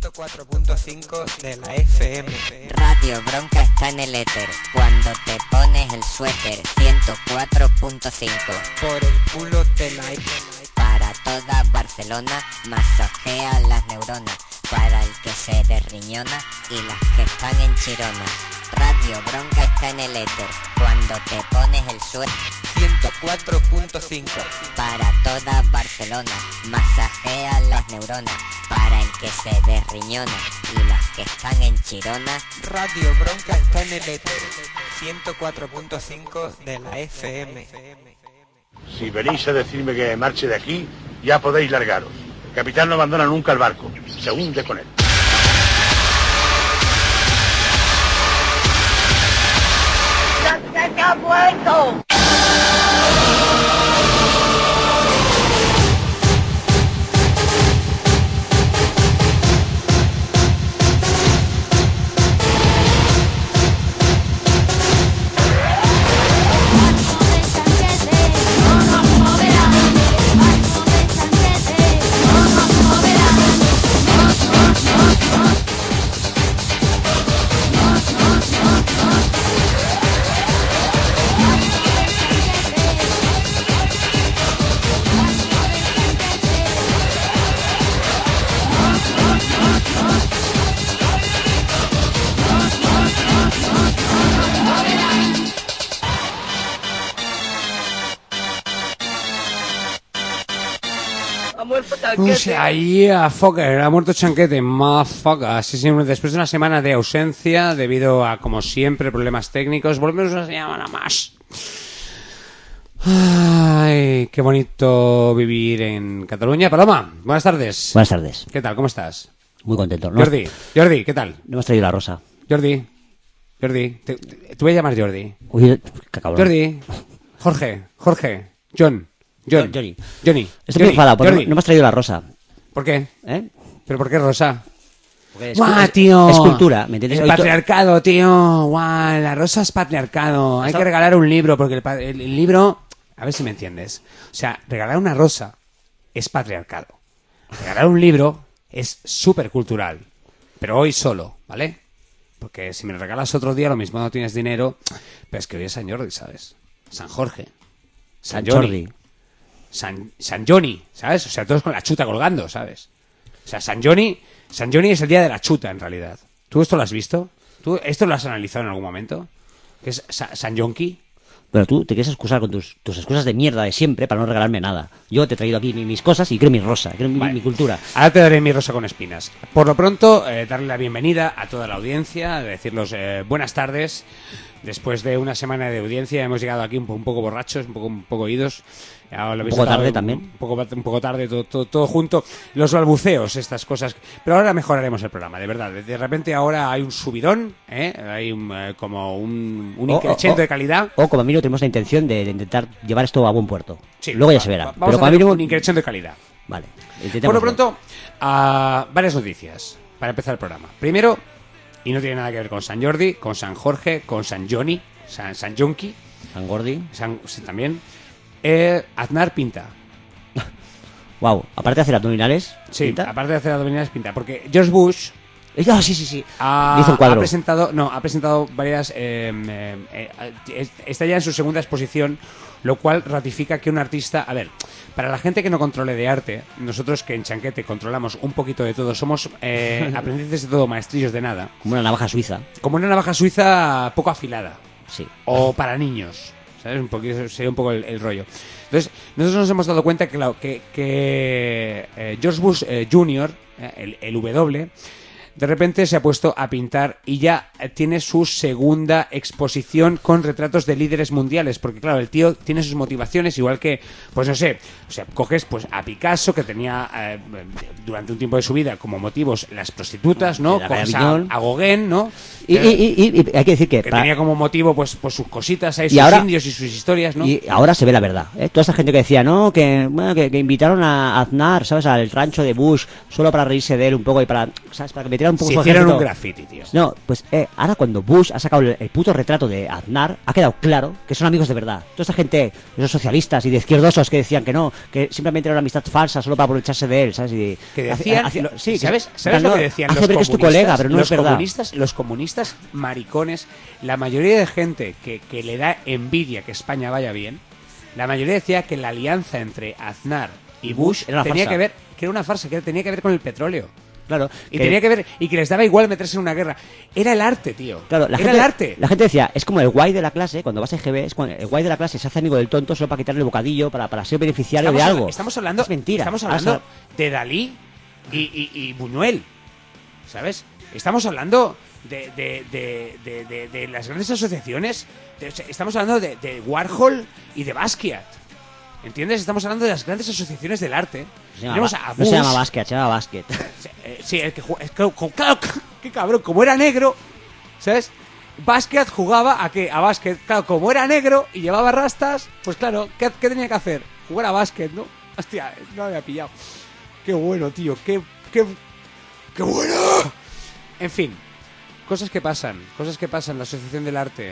104.5 de la FM. Radio Bronca está en el éter. Cuando te pones el suéter. 104.5. Por el culo de la... Para toda Barcelona, masajea las neuronas. Para el que se derriñona y las que están en Chirona. Radio Bronca está en el éter. Cuando te pones el suéter. 104.5. Para toda Barcelona, masajea las neuronas. Para el que se derriñona y las que están en Chirona. Radio Bronca está en el éter. 104.5 de la FM. Si venís a decirme que marche de aquí, ya podéis largaros. El capitán no abandona nunca el barco, se hunde con él. ¡Se ha muerto! O sea, fucker, ha muerto Chanquete, motherfucker. Sí, sí, después de una semana de ausencia, debido a, como siempre, problemas técnicos, volvemos una semana más. Ay, qué bonito vivir en Cataluña. Paloma, buenas tardes. Buenas tardes. ¿Qué tal? ¿Cómo estás? Muy contento. Jordi, ¿qué tal? No hemos traído la rosa. Jordi, te voy a llamar Jordi. Uy, qué cabrón. Jordi, Jorge, Johnny. Estoy muy enfadado porque no hemos traído la rosa. ¿Por qué? ¿Eh? ¿Pero por qué rosa? Porque tío. Es cultura, ¿me entiendes? Es patriarcado, tío. Guau, la rosa es patriarcado. Hay que regalar un libro porque el libro... A ver si me entiendes. O sea, regalar una rosa es patriarcado. Regalar un libro es súper cultural. Pero hoy solo, ¿vale? Porque si me lo regalas otro día, lo mismo no tienes dinero. Pero es que hoy es San Jordi, ¿sabes? San Jorge. San Jordi. San Johnny, ¿sabes? O sea, todos con la chuta colgando, ¿sabes? O sea, San Johnny es el día de la chuta, en realidad. ¿Tú esto lo has visto? ¿Tú esto lo has analizado en algún momento? ¿Qué es San Yonki? Pero tú te quieres excusar con tus excusas de mierda de siempre para no regalarme nada. Yo te he traído aquí mis cosas y quiero mi rosa, quiero mi cultura. Ahora te daré mi rosa con espinas. Por lo pronto, darle la bienvenida a toda la audiencia, decirles buenas tardes. Después de una semana de audiencia hemos llegado aquí un poco borrachos, un poco idos. Un poco tarde también. Un poco tarde, todo junto. Los balbuceos, estas cosas. Pero ahora mejoraremos el programa, de verdad. De repente ahora hay un subidón, hay como un increchendo de calidad. O como mínimo tenemos la intención de intentar llevar esto a buen puerto. Sí, luego ya se verá. Vamos a tener un increchendo de calidad. Vale. Por lo pronto, varias noticias para empezar el programa. Primero, y no tiene nada que ver con San Jordi, con San Jorge, con San Johnny, San Jonky. San Gordi. Sí, también. Aznar pinta. Wow, aparte de hacer abdominales, sí, pinta. Aparte de hacer abdominales pinta, porque George Bush sí. Ha presentado varias está ya en su segunda exposición, lo cual ratifica que un artista, a ver, para la gente que no controle de arte, nosotros que en Chanquete controlamos un poquito de todo, somos aprendices de todo, maestrillos de nada. Como una navaja suiza. Como una navaja suiza poco afilada. Sí. O para niños. ¿Sabes? Un poquito, sería un poco el rollo. Entonces, nosotros nos hemos dado cuenta que George Bush Jr., el W, de repente se ha puesto a pintar y ya tiene su segunda exposición con retratos de líderes mundiales, porque claro, el tío tiene sus motivaciones, igual que, pues no sé, o sea, coges pues a Picasso, que tenía durante un tiempo de su vida como motivos las prostitutas, ¿no? Coges a Gauguin, ¿no? Y hay que decir que tenía como motivo pues sus cositas ahí, sus ahora, indios y sus historias, ¿no? Y ahora se ve la verdad, ¿eh? Toda esa gente que decía, no, que invitaron a Aznar, ¿sabes? Al rancho de Bush solo para reírse de él un poco y para, ¿sabes? Para que metiera era un poco Si su hicieron ejército. un graffiti, tío. No, pues ahora cuando Bush ha sacado el puto retrato de Aznar, ha quedado claro que son amigos de verdad. Toda esa gente, esos socialistas y de izquierdosos que decían que no, que simplemente era una amistad falsa solo para aprovecharse de él, ¿sabes? Y, Que decían, sí, ¿sabes no, lo que decían hace los ver que es tu comunistas? colega, pero no es verdad. Los comunistas maricones, la mayoría de gente que le da envidia que España vaya bien, la mayoría decía que la alianza entre Aznar y Bush era una tenía farsa. que ver, que era una farsa, que tenía que ver con el petróleo. Claro, Y tenía que ver, y que les daba igual meterse en una guerra. Era el arte, tío. Claro, Era el arte. La gente decía, es como el guay de la clase, cuando vas a EGB, es cuando el guay de la clase se hace amigo del tonto solo para quitarle el bocadillo, para ser beneficiario de algo. Estamos hablando, es mentira. Estamos hablando de Dalí y Buñuel, ¿sabes? Estamos hablando de las grandes asociaciones. Estamos hablando de Warhol y de Basquiat. ¿Entiendes? Estamos hablando de las grandes asociaciones del arte. Tenemos a No Bush. se llama Basket, se llama Basket. Sí, el que claro, qué cabrón, como era negro, ¿sabes? Basquiat jugaba a qué? A básquet. Claro, como era negro y llevaba rastas, pues claro, ¿qué tenía que hacer? Jugar a básquet, ¿no? Hostia, no me había pillado. Qué bueno, tío, qué bueno. En fin, cosas que pasan en la Asociación del Arte.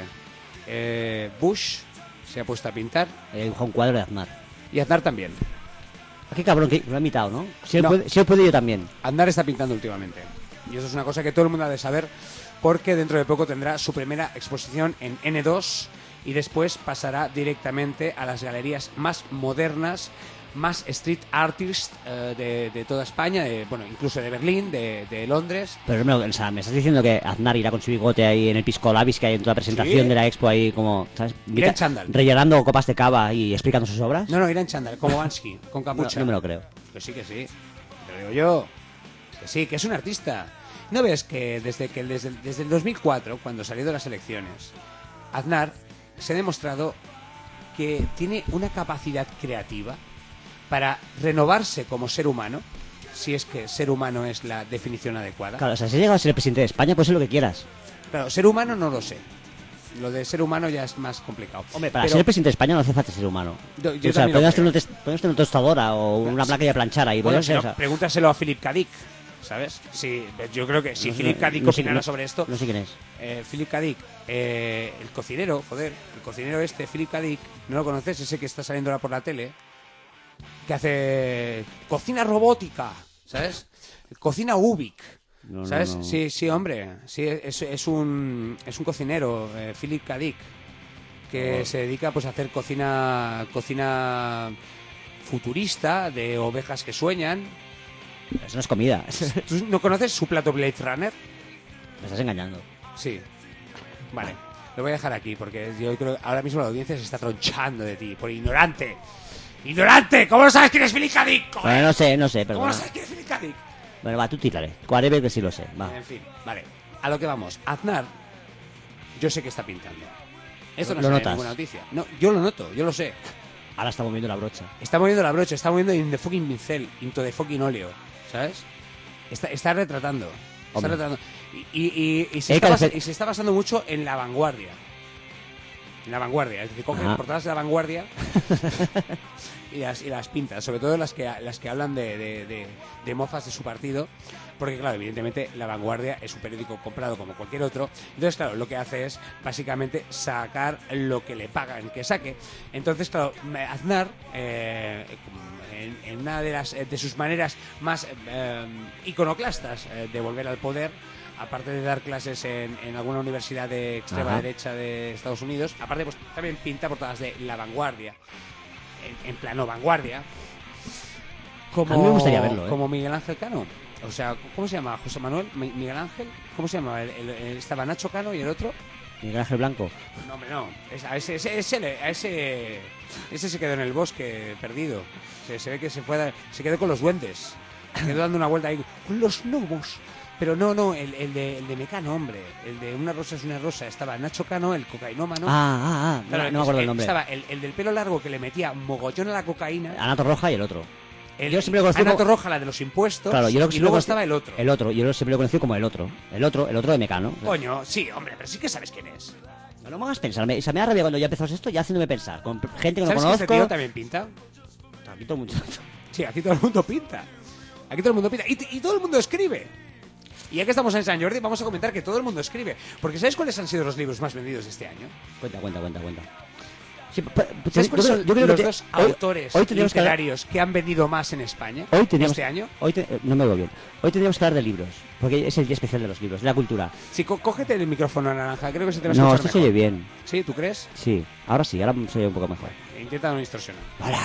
Bush se ha puesto a pintar Dibujó un cuadro de Aznar. y Aznar también. Qué cabrón, que lo ha imitado, ¿no? Si él, No. puede, si él puede, yo también. Aznar está pintando últimamente. Y eso es una cosa que todo el mundo ha de saber, porque dentro de poco tendrá su primera exposición en N2 y después pasará directamente a las galerías más modernas, más street artist de toda España, bueno, incluso de Berlín, de Londres. Pero o sea, me estás diciendo que Aznar irá con su bigote ahí en el Pisco Labis que hay en toda la presentación Sí. de la expo ahí como, ¿sabes? Irá en chándal. Rellenando copas de cava y explicando sus obras. No, irá en chándal, como Bansky, con capucha. No me lo creo. Que sí, te lo digo yo. Que sí, que es un artista. ¿No ves que desde el 2004, cuando salió de las elecciones, Aznar se ha demostrado que tiene una capacidad creativa para renovarse como ser humano, si es que ser humano es la definición adecuada? Claro, o sea, si has llegado a ser el presidente de España, puedes ser lo que quieras. Claro, ser humano no lo sé. Lo de ser humano ya es más complicado. Hombre, para Pero ser el presidente de España no hace falta ser humano. Yo o sea, también lo podemos tener, creo. podemos tener una tostadora o una placa de planchar ahí. Bueno, podemos si no, ser, o sea, pregúntaselo a Philip K. Dick, ¿sabes? Sí, yo creo que si no sé- Philip K. Dick no sé- opinara no- sobre esto... No sé quién es. Philip K. Dick, el cocinero, Philip K. Dick, ¿no lo conoces? Ese que está saliendo ahora por la tele, que hace cocina robótica, ¿sabes? Cocina Ubik, No, no, ¿sabes? no. Sí, hombre, sí, es un cocinero, Philip K. Dick, que se dedica pues a hacer cocina futurista, de ovejas que sueñan. Eso no es comida. ¿Tú no conoces su plato Blade Runner? Me estás engañando. Sí. Vale. Lo voy a dejar aquí porque yo creo que ahora mismo la audiencia se está tronchando de ti por ignorante. ¡Ignorante! ¿Cómo no sabes quién es Philip K. Dick? joder? Bueno, no sé, ¿Cómo perdón. no sabes quién es Philip K. Dick? Bueno, va, tú tírale. Cuarebe que sí lo sé. Va. En fin, vale. A lo que vamos. Aznar, yo sé que está pintando. Esto no ¿Lo es notas? ninguna noticia. No, yo lo noto, yo lo sé. Ahora está moviendo la brocha. Está moviendo la brocha, está moviendo in the fucking pincel, into the fucking óleo, ¿sabes? Está retratando. Está Hombre. retratando. Y se está basando mucho en la vanguardia. En la vanguardia. Es decir, coge Ajá. portadas de la vanguardia y las pinta. Sobre todo las que hablan de mofas de su partido. Porque, claro, evidentemente la vanguardia es un periódico comprado como cualquier otro. Entonces, claro, lo que hace es básicamente sacar lo que le pagan que saque. Entonces, claro, Aznar, en una de sus maneras más iconoclastas de volver al poder, aparte de dar clases en alguna universidad de extrema Ajá. derecha de Estados Unidos, aparte pues también pinta portadas de La Vanguardia, en plano vanguardia, como, A mí me gustaría verlo, ¿eh? como Miguel Ángel Cano. O sea, ¿cómo se llama? ¿José Manuel? ¿Miguel Ángel? ¿Cómo se llama? Estaba Nacho Cano y el otro. Miguel Ángel Blanco. No, hombre, no. Ese se quedó en el bosque perdido. Se ve que se quedó con los duendes. Se quedó dando una vuelta ahí con los gnomos. Pero no, el de Mecano, hombre. El de Una rosa es una rosa. Estaba Nacho Cano, el cocainómano. No me acuerdo el nombre. Estaba el del pelo largo que le metía mogollón a la cocaína. Anato Roja y el otro. Yo siempre lo conocí Ana como- Torroja, la de los impuestos. Claro, yo lo que y siempre luego conocí- estaba el otro. El otro, yo siempre lo he conocido como el otro. El otro de Mecano. Coño, sí, hombre, pero sí que sabes quién es. No me hagas pensar. O sea, me da rabia cuando ya empezamos esto, ya haciéndome pensar. Con gente que no ¿Sabes que conozco. este tío también pinta? Aquí todo mucho. Sí, aquí todo el mundo pinta. Aquí todo el mundo pinta. Y todo el mundo escribe. Y ya que estamos en San Jordi, vamos a comentar que todo el mundo escribe. Porque ¿sabes cuáles han sido los libros más vendidos de este año? Cuenta. Sí, ¿Sabes cuáles son los dos hoy autores tendríamos que hablar- literarios que han vendido más en España Hoy teníamos, este año? no me oigo bien. Hoy tendríamos que hablar de libros, porque es el día especial de los libros, de la cultura. Sí, cógete el micrófono naranja, creo que se te va a No, escuchar esto se oye mejor. bien. ¿Sí? ¿Tú crees? Sí, ahora se oye un poco mejor. Intenta no distorsionar.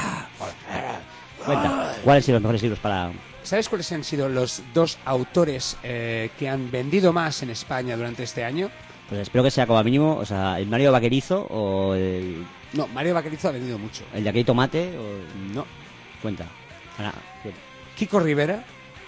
Cuenta, ¿cuáles han sido los mejores libros para...? ¿Sabes cuáles han sido los dos autores que han vendido más en España durante este año? Pues espero que sea como mínimo, o sea, el Mario Vaquerizo o el No, Mario Vaquerizo ha vendido mucho. de aquí hay tomate o... No. Cuenta. Kiko Rivera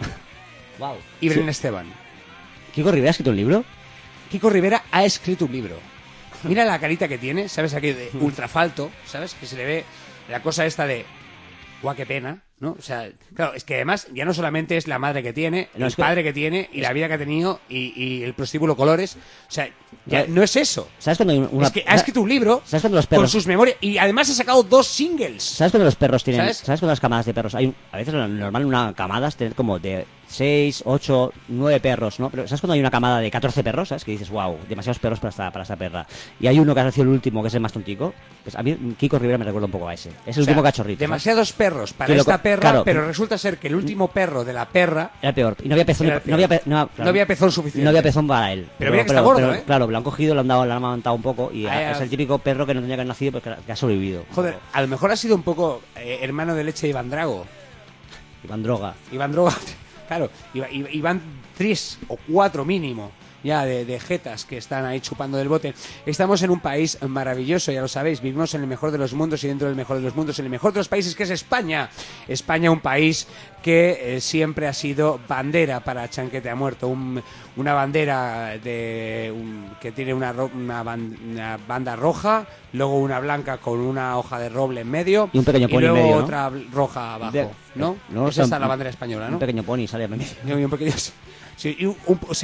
Wow. y Belén Esteban. ¿Kiko Rivera ha escrito un libro? Kiko Rivera ha escrito un libro. Mira la carita que tiene, ¿sabes? Aquí de ultrafalto, ¿sabes? Que se le ve la cosa esta de... ¡Guau, qué pena! ¿No? O sea, claro, es que además ya no solamente es la madre que tiene, No, el es que- padre que tiene y la vida que ha tenido y el prostíbulo Colores. O sea, ya no es eso. ¿Sabes cuando hay una... Es que ha escrito un libro ¿Sabes cuando los con perros... sus memorias y además ha sacado 2 singles. ¿Sabes cuando los perros tienen... ¿Sabes? ¿Sabes cuando las camadas de perros? A veces lo normal en una camada es tener como de 6, 8, 9 perros, ¿no? Pero ¿sabes cuando hay una camada de 14 perros? ¿Sabes? Que dices, wow, demasiados perros para esta perra. Y hay uno que ha sido el último, que es el más tontico. Pues a mí Kiko Rivera me recuerda un poco a ese. Es el O sea, último cachorrito. ¿sabes? Demasiados perros para Que lo- esta perra, claro. pero resulta ser que el último perro de la perra... Era peor. Y no había pezón... Era peor. No había, No había pezón suficiente. No había pezón para él. Pero mira que está gordo, ¿eh? Claro, lo han cogido, lo han amamantado un poco y Ah, es el típico perro que no tenía que haber nacido, pero que ha sobrevivido. Joder, a lo mejor ha sido un poco hermano de leche de Iván Drago. Iván Droga. Iván Droga, claro, Iván 3 o 4 mínimo ya de jetas que están ahí chupando del bote. Estamos en un país maravilloso, ya lo sabéis, vivimos en el mejor de los mundos y dentro del mejor de los mundos, en el mejor de los países que es España. España, un país que siempre ha sido bandera para Chanquete ha muerto, una bandera que tiene una banda roja, luego una blanca con una hoja de roble en medio Y un pequeño pony luego en medio, ¿no? otra roja abajo, De- ¿no? no, Esa o es sea, la bandera española, ¿no? Un pequeño pony sale a medio. Y un pequeño... Sí, y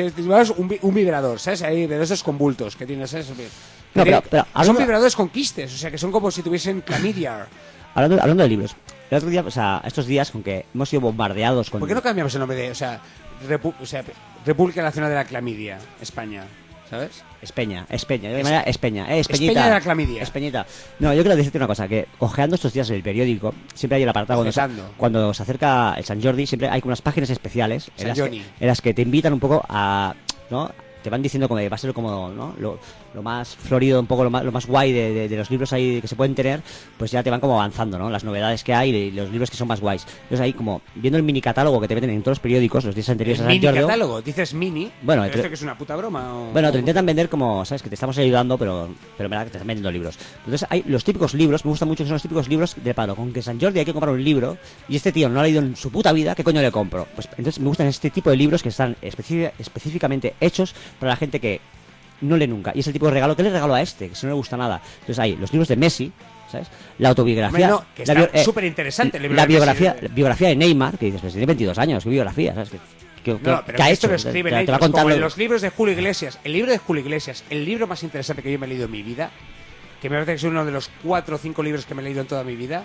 un vibrador, ¿sabes? Ahí, de esos con bultos que tienes, ¿sabes? No, pero son hablando- vibradores con quistes, o sea, que son como si tuviesen clamidia. Hablando de libros. El otro día, o sea, estos días, con que hemos sido bombardeados con... ¿Por qué no cambiamos el nombre de, o sea, República Nacional de la Clamidia, España, ¿sabes? Espeña. Yo de manera Espeña. Espeñita. Espeña de la clamidia. Espeñita. No, yo quiero decirte una cosa, que ojeando estos días en el periódico, siempre hay el apartado Ojetando. cuando se acerca el San Jordi, siempre hay como unas páginas especiales San Jordi. en las que te invitan un poco a... ¿no? Te van diciendo como que va a ser como, ¿no? Lo más florido, un poco lo más guay de los libros ahí que se pueden tener, pues ya te van como avanzando, ¿no? Las novedades que hay y los libros que son más guays. Entonces ahí como viendo el mini catálogo que te meten en todos los periódicos los días anteriores El a San mini Jordi. catálogo, dices mini, Bueno, pero te- esto que es una puta broma o... Bueno, te lo intentan vender como, ¿sabes? Que te estamos ayudando, pero en verdad que te están vendiendo libros. Entonces hay los típicos libros, me gustan mucho que son los típicos libros de palo. Con que San Jordi hay que comprar un libro y este tío no lo ha leído en su puta vida, ¿qué coño le compro? Pues entonces me gustan este tipo de libros que están específicamente hechos para la gente que no lee nunca. Y es el tipo de regalo que le regalo a este, que si no le gusta nada. Entonces hay los libros de Messi, ¿sabes? La autobiografía. Bueno, que está superinteresante el libro la de Messi. biografía de Neymar, que dices, pues tiene 22 años, ¿qué biografía? ¿Sabes? ¿Qué No, pero ha que esto hecho? lo escriben te va ellos, contando. como en los libros de Julio Iglesias. El libro de Julio Iglesias, el libro más interesante que yo me he leído en mi vida, que me parece que es uno de los 4 o 5 libros que me he leído en toda mi vida,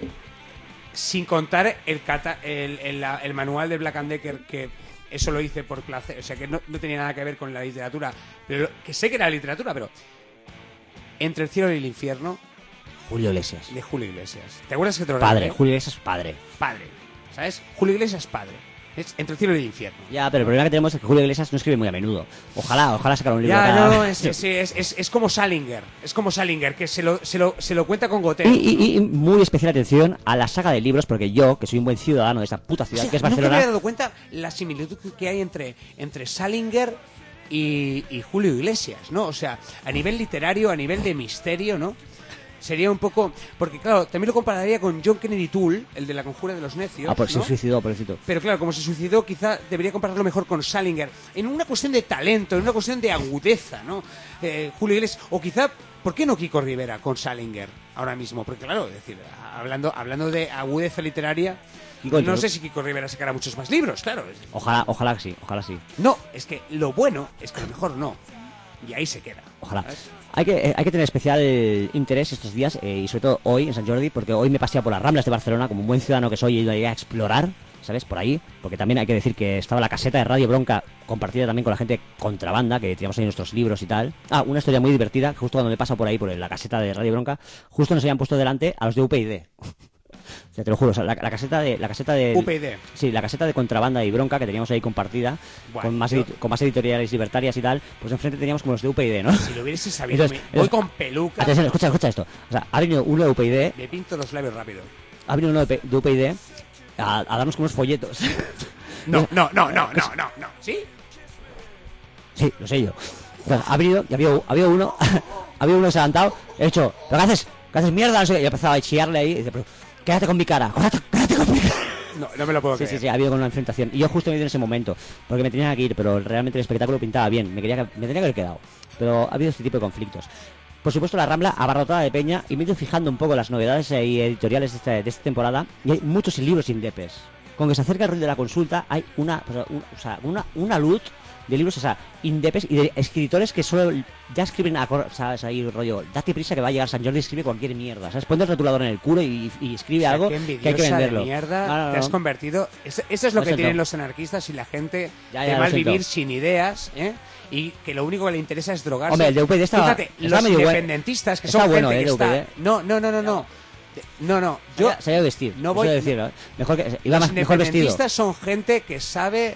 sin contar el manual de Black and Decker, que eso lo hice por placer, o sea que no tenía nada que ver con la literatura, pero que sé que era literatura, pero Entre el cielo y el infierno, Julio Iglesias. de Julio Iglesias. ¿Te acuerdas que te lo Padre, regalé? Julio Iglesias padre. Padre, ¿sabes? Julio Iglesias padre. Es Entre el cielo y el infierno. Ya, pero el problema que tenemos es que Julio Iglesias no escribe muy a menudo. Ojalá sacar un libro. Ya, cada- no, es como Salinger. Es como Salinger, que se lo cuenta con goteo. Y muy especial atención a la saga de libros, porque yo, que soy un buen ciudadano de esta puta ciudad, O sea, que es nunca me Barcelona... había dado cuenta la similitud que hay entre Salinger y Julio Iglesias, ¿no? O sea, a nivel literario, a nivel de misterio, ¿no? Sería un poco... Porque, claro, también lo compararía con John Kennedy Toole, el de La conjura de los necios, Ah, pues ¿no? se suicidó, pobrecito. Pero claro, como se suicidó, quizá debería compararlo mejor con Salinger. En una cuestión de talento, en una cuestión de agudeza, ¿no? Julio Iglesias, o quizá, ¿por qué no Kiko Rivera con Salinger ahora mismo? Porque claro, es decir, hablando de agudeza literaria, Kiko, no yo- sé si Kiko Rivera sacará muchos más libros, claro. Ojalá que sí, ojalá sí. No, es que lo bueno es que a lo mejor no. Y ahí se queda. Ojalá. ¿sabes? Hay que tener especial interés estos días, y sobre todo hoy en San Jordi, porque hoy me pasé por las Ramblas de Barcelona, como un buen ciudadano que soy, y he ido ahí a explorar, ¿sabes? Por ahí, porque también hay que decir que estaba la caseta de Radio Bronca compartida también con la gente contrabanda, que teníamos ahí nuestros libros y tal. Una historia muy divertida, que justo cuando me pasa por ahí, por la caseta de Radio Bronca, justo nos habían puesto delante a los de UPyD. O sea, te lo juro, o sea, la caseta de UPyD. Sí, la caseta de contrabanda y bronca que teníamos ahí compartida, Bueno, con más editoriales libertarias y tal, pues enfrente teníamos como los de UPyD, ¿no? Si lo hubiese sabido, voy con peluca. Atención, escucha esto. O sea, ha venido uno de UPyD, Me pinto los labios rápido. ha venido uno de UPyD a darnos como unos folletos. No. ¿Sí? Sí, lo sé yo. Entonces, ha venido y había uno que se ha levantado, he dicho, ¿pero qué haces mierda? No sé qué. Y ha empezado a chillarle ahí y dice, pero quédate con mi cara, quédate con mi cara. No me lo puedo creer. Sí, ha habido una enfrentación. Y yo justo me he ido en ese momento, porque me tenía que ir, pero realmente el espectáculo pintaba bien, me tenía que haber quedado. Pero ha habido este tipo de conflictos. Por supuesto, la Rambla abarrotada de peña, y me he ido fijando un poco las novedades y editoriales de esta temporada, y hay muchos libros indepes. Con que se acerca el rol de la consulta, hay una luz de libros, o sea, indepes y de escritores que solo ya escriben, ¿sabes? Ahí rollo, date prisa que va a llegar San Jordi y escribe cualquier mierda, ¿sabes? Ponte el rotulador en el culo y escribe algo que hay que venderlo. De mierda, te has convertido. Eso es lo que tienen los anarquistas y la gente de mal vivir sin ideas, ¿eh? Y que lo único que le interesa es drogarse. Hombre, el de UPyD está, fíjate, los independentistas, que son bueno, gente que está... UPyD. No, yo se debe vestir. No voy a decirlo, ¿eh? Mejor que iba los mejor vestido. Los independentistas son gente que sabe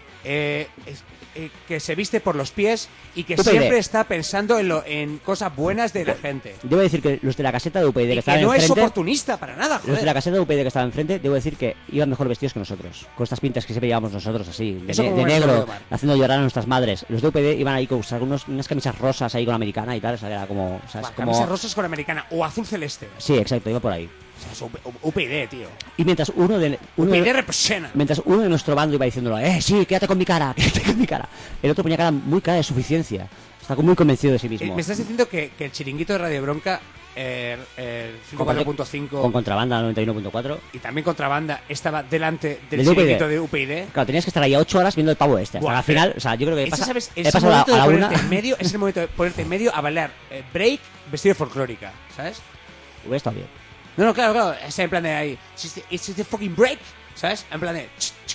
que se viste por los pies y que UPyD siempre está pensando en cosas buenas de la gente. Debo decir que los de la caseta de UPyD que estaban no enfrente, es oportunista para nada, joder. Los de la caseta de UPyD que estaban enfrente, debo decir que iban mejor vestidos que nosotros, con estas pintas que siempre llevamos nosotros así, de negro, haciendo llorar a nuestras madres. Los de UPyD iban ahí con unas camisas rosas ahí con americana y tal, o sea, era como, ¿sabes? Camisas rosas con americana o azul celeste. Sí, exacto, iba por ahí. O sea, es UPyD, tío. Y mientras UPyD representa. Mientras uno de nuestro bando iba diciéndolo, sí, quédate con mi cara, el otro ponía muy cara de suficiencia. Está muy convencido de sí mismo. Me estás diciendo que el chiringuito de Radio Bronca, el 54.5 con contrabanda 91.4 y también contrabanda estaba delante del chiringuito de UPyD. Claro, tenías que estar ahí 8 horas viendo el pavo este. Al final, o sea, yo creo que ¿sabes? he pasado a la una. Es el momento de ponerte en medio a bailar break vestido de folclórica, ¿sabes? Hubiera estado bien. No, claro, es en plan de ahí. It's the fucking break, ¿sabes? En plan de.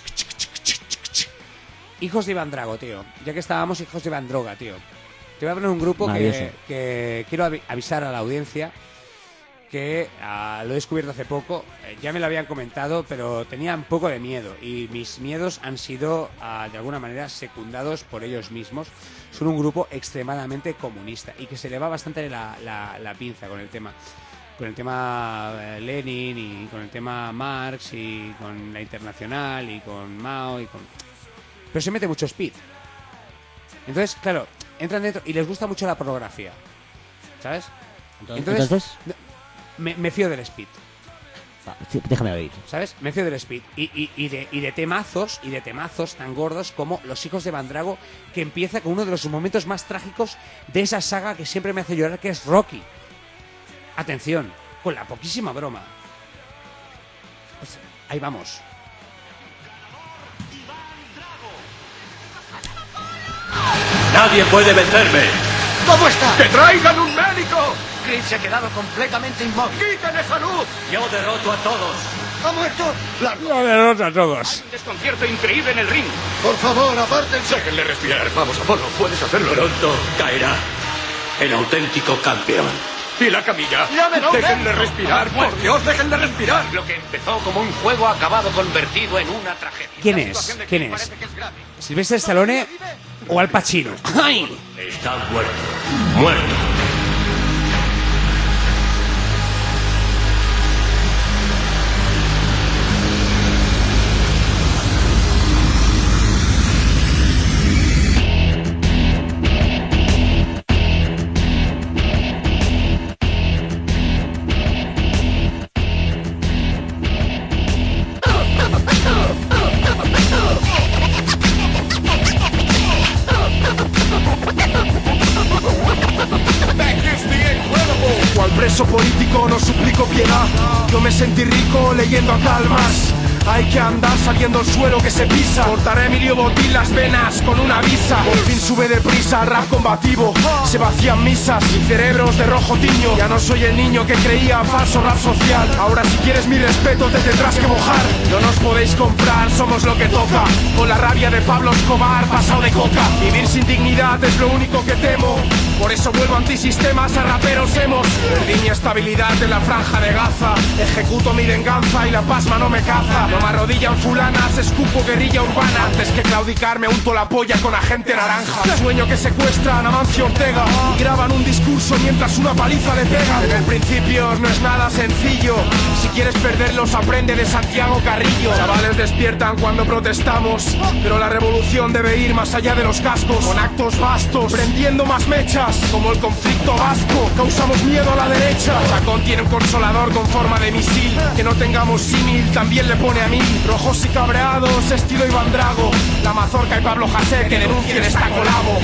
Hijos de Iván Drago, tío. Ya que estábamos, hijos de Iván Droga, tío. Te voy a poner un grupo que quiero avisar a la audiencia que lo he descubierto hace poco. Ya me lo habían comentado, pero tenía un poco de miedo. Y mis miedos han sido, de alguna manera, secundados por ellos mismos. Son un grupo extremadamente comunista y que se le va bastante la pinza con el tema. Con el tema Lenin y con el tema Marx y con la Internacional y con Mao y con... Pero se mete mucho speed. Entonces, claro, entran dentro y les gusta mucho la pornografía, ¿sabes? Entonces me fío del speed. Sí, déjame oír. ¿Sabes? Me fío del speed y de temazos tan gordos como Los Hijos de Iván Drago, que empieza con uno de los momentos más trágicos de esa saga que siempre me hace llorar, que es Rocky. Atención, con la poquísima broma. Pues ahí vamos. Nadie puede vencerme. ¿Cómo está? ¡Que traigan un médico! Chris se ha quedado completamente inmóvil. ¡Quiten esa luz! Yo derroto a todos. ¿Ha muerto? Lo derroto a todos. Un desconcierto increíble en el ring. Por favor, apártense. Déjenle respirar. Vamos, Apolo, puedes hacerlo. Pronto caerá el auténtico campeón. ¿Y la camilla? ¡Llámelo! ¡Déjenle respirar! ¡Por Dios, déjenle respirar! Lo que empezó como un juego ha acabado convertido en una tragedia. ¿Quién es? ¿Quién es? ¿Sylvester Stallone o Al Pacino? ¡Ay! Está muerto. ¡Muerto! Preso político no suplico piedad. Yo me sentí rico leyendo a Karl Marx. Hay que andar sabiendo el suelo que se pisa. Cortaré a Emilio Botín las venas con una visa. Por fin sube deprisa, rap combativo. Se vacían misas y cerebros de rojo tiño. Ya no soy el niño que creía falso rap social. Ahora si quieres mi respeto te tendrás que mojar. No nos podéis comprar, somos lo que toca. Con la rabia de Pablo Escobar, pasado de coca. Vivir sin dignidad es lo único que temo. Por eso vuelvo antisistemas, a raperos hemos. Perdí mi estabilidad en la franja de Gaza. Ejecuto mi venganza y la pasma no me caza. No me arrodillan fulanas, escupo guerrilla urbana. Antes que claudicar me unto la polla con agente naranja. Sueño que secuestran a Mancio Ortega y graban un discurso mientras una paliza le pega. En el principio no es nada sencillo. Si quieres perderlos aprende de Santiago Carrillo. Chavales despiertan cuando protestamos, pero la revolución debe ir más allá de los cascos. Con actos vastos, prendiendo más mechas. Como el conflicto vasco, causamos miedo a la derecha. Chacón tiene un consolador con forma de misil. Que no tengamos símil también le pone a mí. Rojos y cabreados, estilo Iván Drago. La Mazorca y Pablo José que denuncien esta colabo.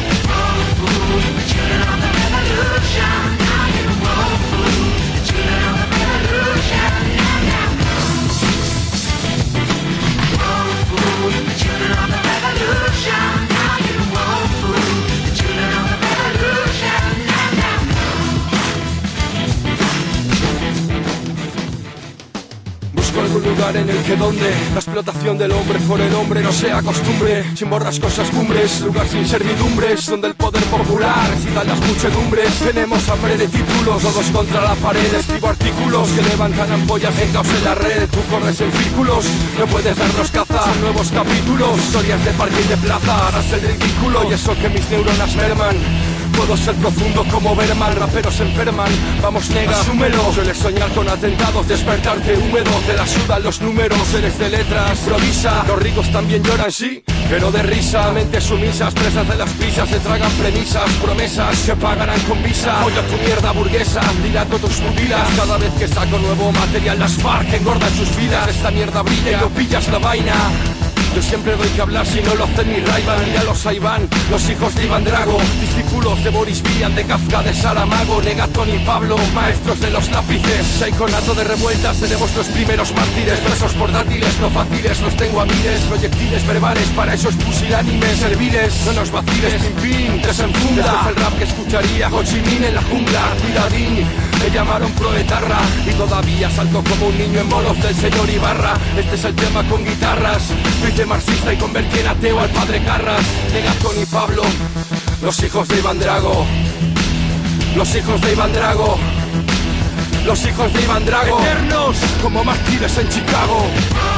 Algún lugar en el que donde la explotación del hombre por el hombre no sea costumbre, sin borrascosas cumbres, lugar sin servidumbres, donde el poder popular resida en las muchedumbres. Tenemos hambre de títulos, todos contra la pared, escribo artículos que levantan ampollas en caos en la red. Tú corres en círculos, no puedes darnos caza, son nuevos capítulos, historias de parque y de plaza, harás el ridículo y eso que mis neuronas merman. Puedo ser profundo como Berman, raperos enferman, vamos nega, asúmelo. Sueles soñar con atentados, despertarte húmedo, te la sudan los números, eres de letras, improvisa. Los ricos también lloran, sí, pero de risa. Mentes sumisas, presas de las prisas, se tragan premisas, promesas que pagarán con visa. Oye tu mierda burguesa, dilato tus pupilas. Cada vez que saco nuevo material, las FARC engordan sus vidas. Esta mierda brilla y no pillas la vaina. Yo siempre doy que hablar si no lo hacen mi Ray-Ban. Míralos ahí van, los hijos de Iván Drago, discípulos de Boris Vian, de Kafka, de Saramago, Negatón y Pablo, maestros de los lápices. Saiconato de revueltas, seremos los primeros mártires. Presos portátiles, no fáciles, los tengo a miles. Proyectiles verbales para esos pusilánimes serviles. No nos vaciles, pim, desenfunda. Este es el rap que escucharía Ho Chi Minh en la jungla. Cuidadín, me llamaron proetarra y todavía salto como un niño en bolos del señor Ibarra. Este es el tema con guitarras. Hice marxista y convertí en ateo al padre Carras. Negatón y Pablo, los hijos de Iván Drago. Los hijos de Iván Drago. Los hijos de Iván Drago. Eternos como mártires en Chicago.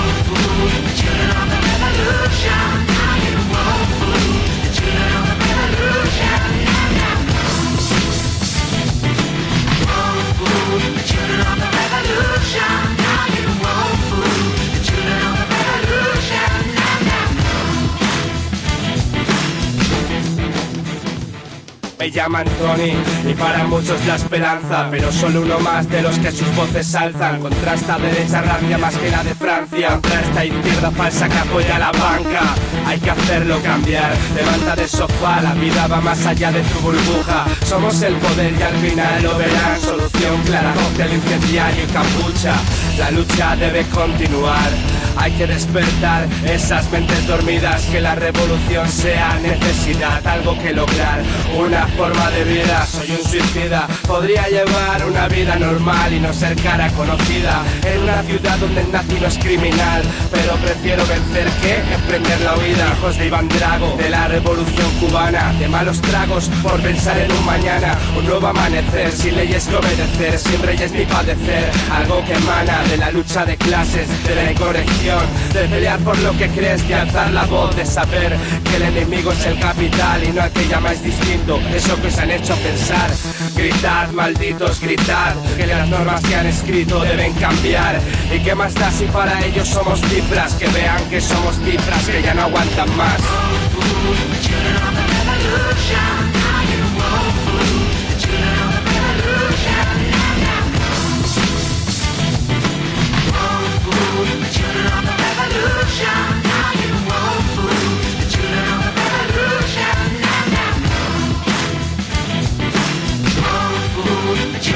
Me llaman Tony y para muchos la esperanza, pero solo uno más de los que sus voces alzan. Contra esta derecha rabia más que la de Francia, contra esta izquierda falsa que apoya a la banca. Hay que hacerlo cambiar, levanta del sofá, la vida va más allá de tu burbuja. Somos el poder y al final lo verán. Solución clara, cóctel incendiario y capucha. La lucha debe continuar. Hay que despertar esas mentes dormidas, que la revolución sea necesidad, algo que lograr, una forma de vida. Soy un suicida, podría llevar una vida normal y no ser cara conocida en una ciudad donde el nazi no es criminal, pero prefiero vencer que emprender la huida. Hijos de Iván Drago, de la revolución cubana, de malos tragos por pensar en un mañana, un nuevo amanecer, sin leyes que obedecer, sin reyes ni padecer, algo que emana de la lucha de clases, de la incorrección, de pelear por lo que crees, de alzar la voz, de saber que el enemigo es el capital y no el que llamáis distinto, eso que os han hecho pensar. Gritad, malditos, gritad, que las normas que han escrito deben cambiar. ¿Y qué más da si para ellos somos cifras? Que vean que somos cifras que ya no aguantan más.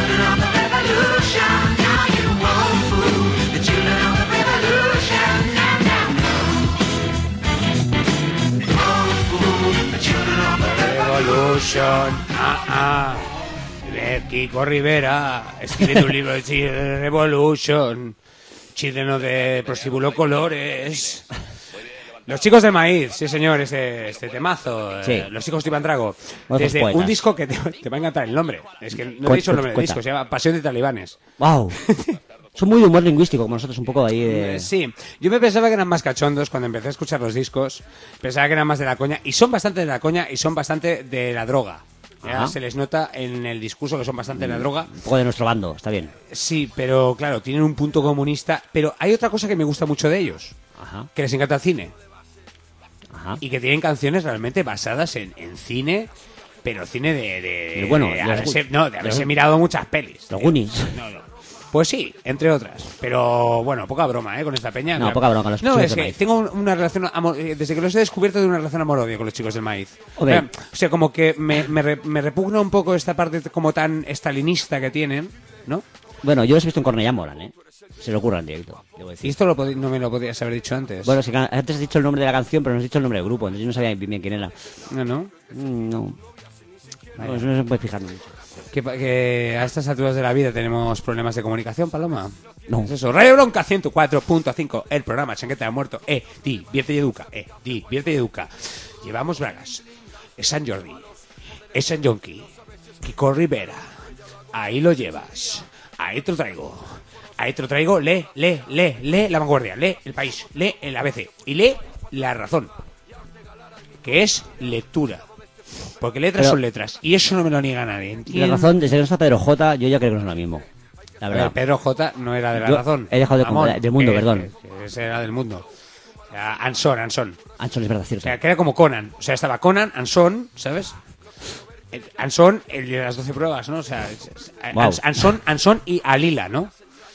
Children of the revolution, now you won't fool. The children of the revolution, now Revolution. Kiko Rivera escribiendo un libro de Chile Revolution. Chileno de prostíbulo colores. Los chicos de maíz, sí señor, este temazo. Sí. Los chicos de Iván Drago. Otros Desde poetas. un disco que te va a encantar el nombre. Es que no he dicho el nombre del disco, se llama Pasión de Talibanes. ¡Wow! Son muy de humor lingüístico, como nosotros, un poco ahí de... Sí, yo me pensaba que eran más cachondos cuando empecé a escuchar los discos. Pensaba que eran más de la coña. Y son bastante de la coña y son bastante de la droga. Ya se les nota en el discurso que son bastante de la droga. Un poco de nuestro bando, está bien. Sí, pero claro, tienen un punto comunista. Pero hay otra cosa que me gusta mucho de ellos. Ajá. Que les encanta el cine. Ajá. Y que tienen canciones realmente basadas en cine, pero cine de Bueno, de haberse mirado muchas pelis. Los Goonies. No. Pues sí, entre otras. Pero bueno, poca broma, con esta peña. No, claro. poca broma con los No, chicos es del que maíz. tengo una relación, desde que los he descubierto, de una relación amor-odio con los chicos del maíz. Okay. O sea, como que me repugna un poco esta parte como tan estalinista que tienen, ¿no? Bueno, yo los he visto en Cornellá Moran, ¿eh? Se le ocurre en directo, debo decir. Y esto no me lo podías haber dicho antes. Bueno, sí, antes has dicho el nombre de la canción, pero no has dicho el nombre del grupo, entonces yo no sabía bien quién era. ¿No? No. Pues no se puede fijar mucho. Que a estas alturas de la vida tenemos problemas de comunicación, Paloma. No. Es eso. Radio Bronca 104.5, el programa Chanqueta de Muerto. Divierte y educa. Divierte y educa. Llevamos bragas. Es San Jordi. Es San Yonki. Kiko Rivera. Ahí lo llevas. Ahí te lo traigo. Ahí te lo traigo. Lee La Vanguardia. Lee El País. Lee el ABC. Y lee La Razón. Que es lectura. Porque letras son letras. Y eso no me lo niega nadie. Y la razón, desde que no está Pedro J, yo ya creo que no es lo mismo. La verdad. Pedro J no era de La Yo Razón. he dejado del mundo, perdón. Que ese era del mundo. O sea, Anson. Anson es verdad, O cierto. sea, que era como Conan. O sea, estaba Conan, Anson, ¿sabes? Anson, el de las 12 pruebas, ¿no? O sea, Wow. Anson y Alila, ¿no?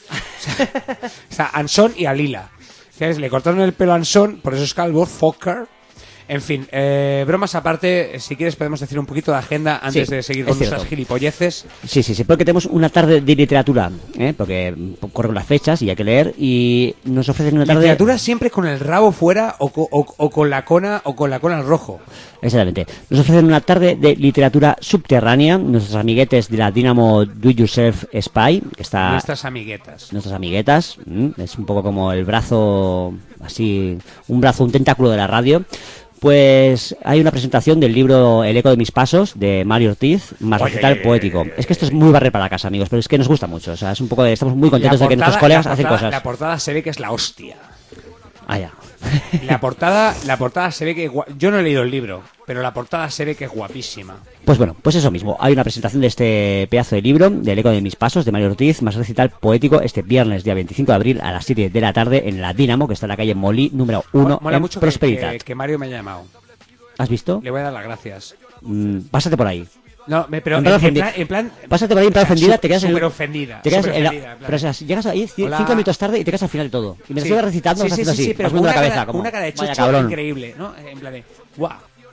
O sea, Anson y Alila. ¿Sabes? Le cortaron el pelo a Anson, por eso es calvo, fucker. En fin, bromas aparte, si quieres podemos decir un poquito de agenda antes Sí, de seguir es con cierto. nuestras gilipolleces. Sí, porque tenemos una tarde de literatura, porque corren las fechas y hay que leer, y nos ofrecen una tarde... Literatura siempre con el rabo fuera o con la cona al rojo. Exactamente. Nos ofrecen una tarde de literatura subterránea, nuestros amiguetes de la Dynamo Do It Yourself Spy, que está... Nuestras amiguetas. Nuestras amiguetas, es un poco como el brazo, así, un tentáculo de la radio. Pues hay una presentación del libro El eco de mis pasos, de Mario Ortiz, más recital poético. Es que esto es muy barrer para la casa, amigos, pero es que nos gusta mucho. O sea, es un poco estamos muy contentos de que nuestros colegas hacen cosas. La portada se ve que es la hostia. Ah, ya. La portada se ve que... Yo no he leído el libro, pero la portada se ve que es guapísima. Pues bueno, pues eso mismo. Hay una presentación de este pedazo de libro, del eco de mis pasos, de Mario Ortiz, más recital poético, este viernes, día 25 de abril, a las 7 de la tarde, en la Dynamo, que está en la calle Molí, número 1, Mola en mucho Prosperidad. que Mario me haya llamado. ¿Has visto? Le voy a dar las gracias. Pásate por ahí. No, pero en plan... Pásate por ahí en plan ofendida, te quedas en... Súper ofendida. Te quedas súper en la- ofendida, en plan- pero o sea, llegas ahí 5 Hola. minutos tarde y te quedas al final de todo. Y me Sí. estoy recitando, Sí, vas sí, haciendo sí, así, sí, pero vas con moviendo una la cabeza, cara, como, con una cara de vaya chocho cabrón. increíble, ¿no? En plan de... ¡Guau!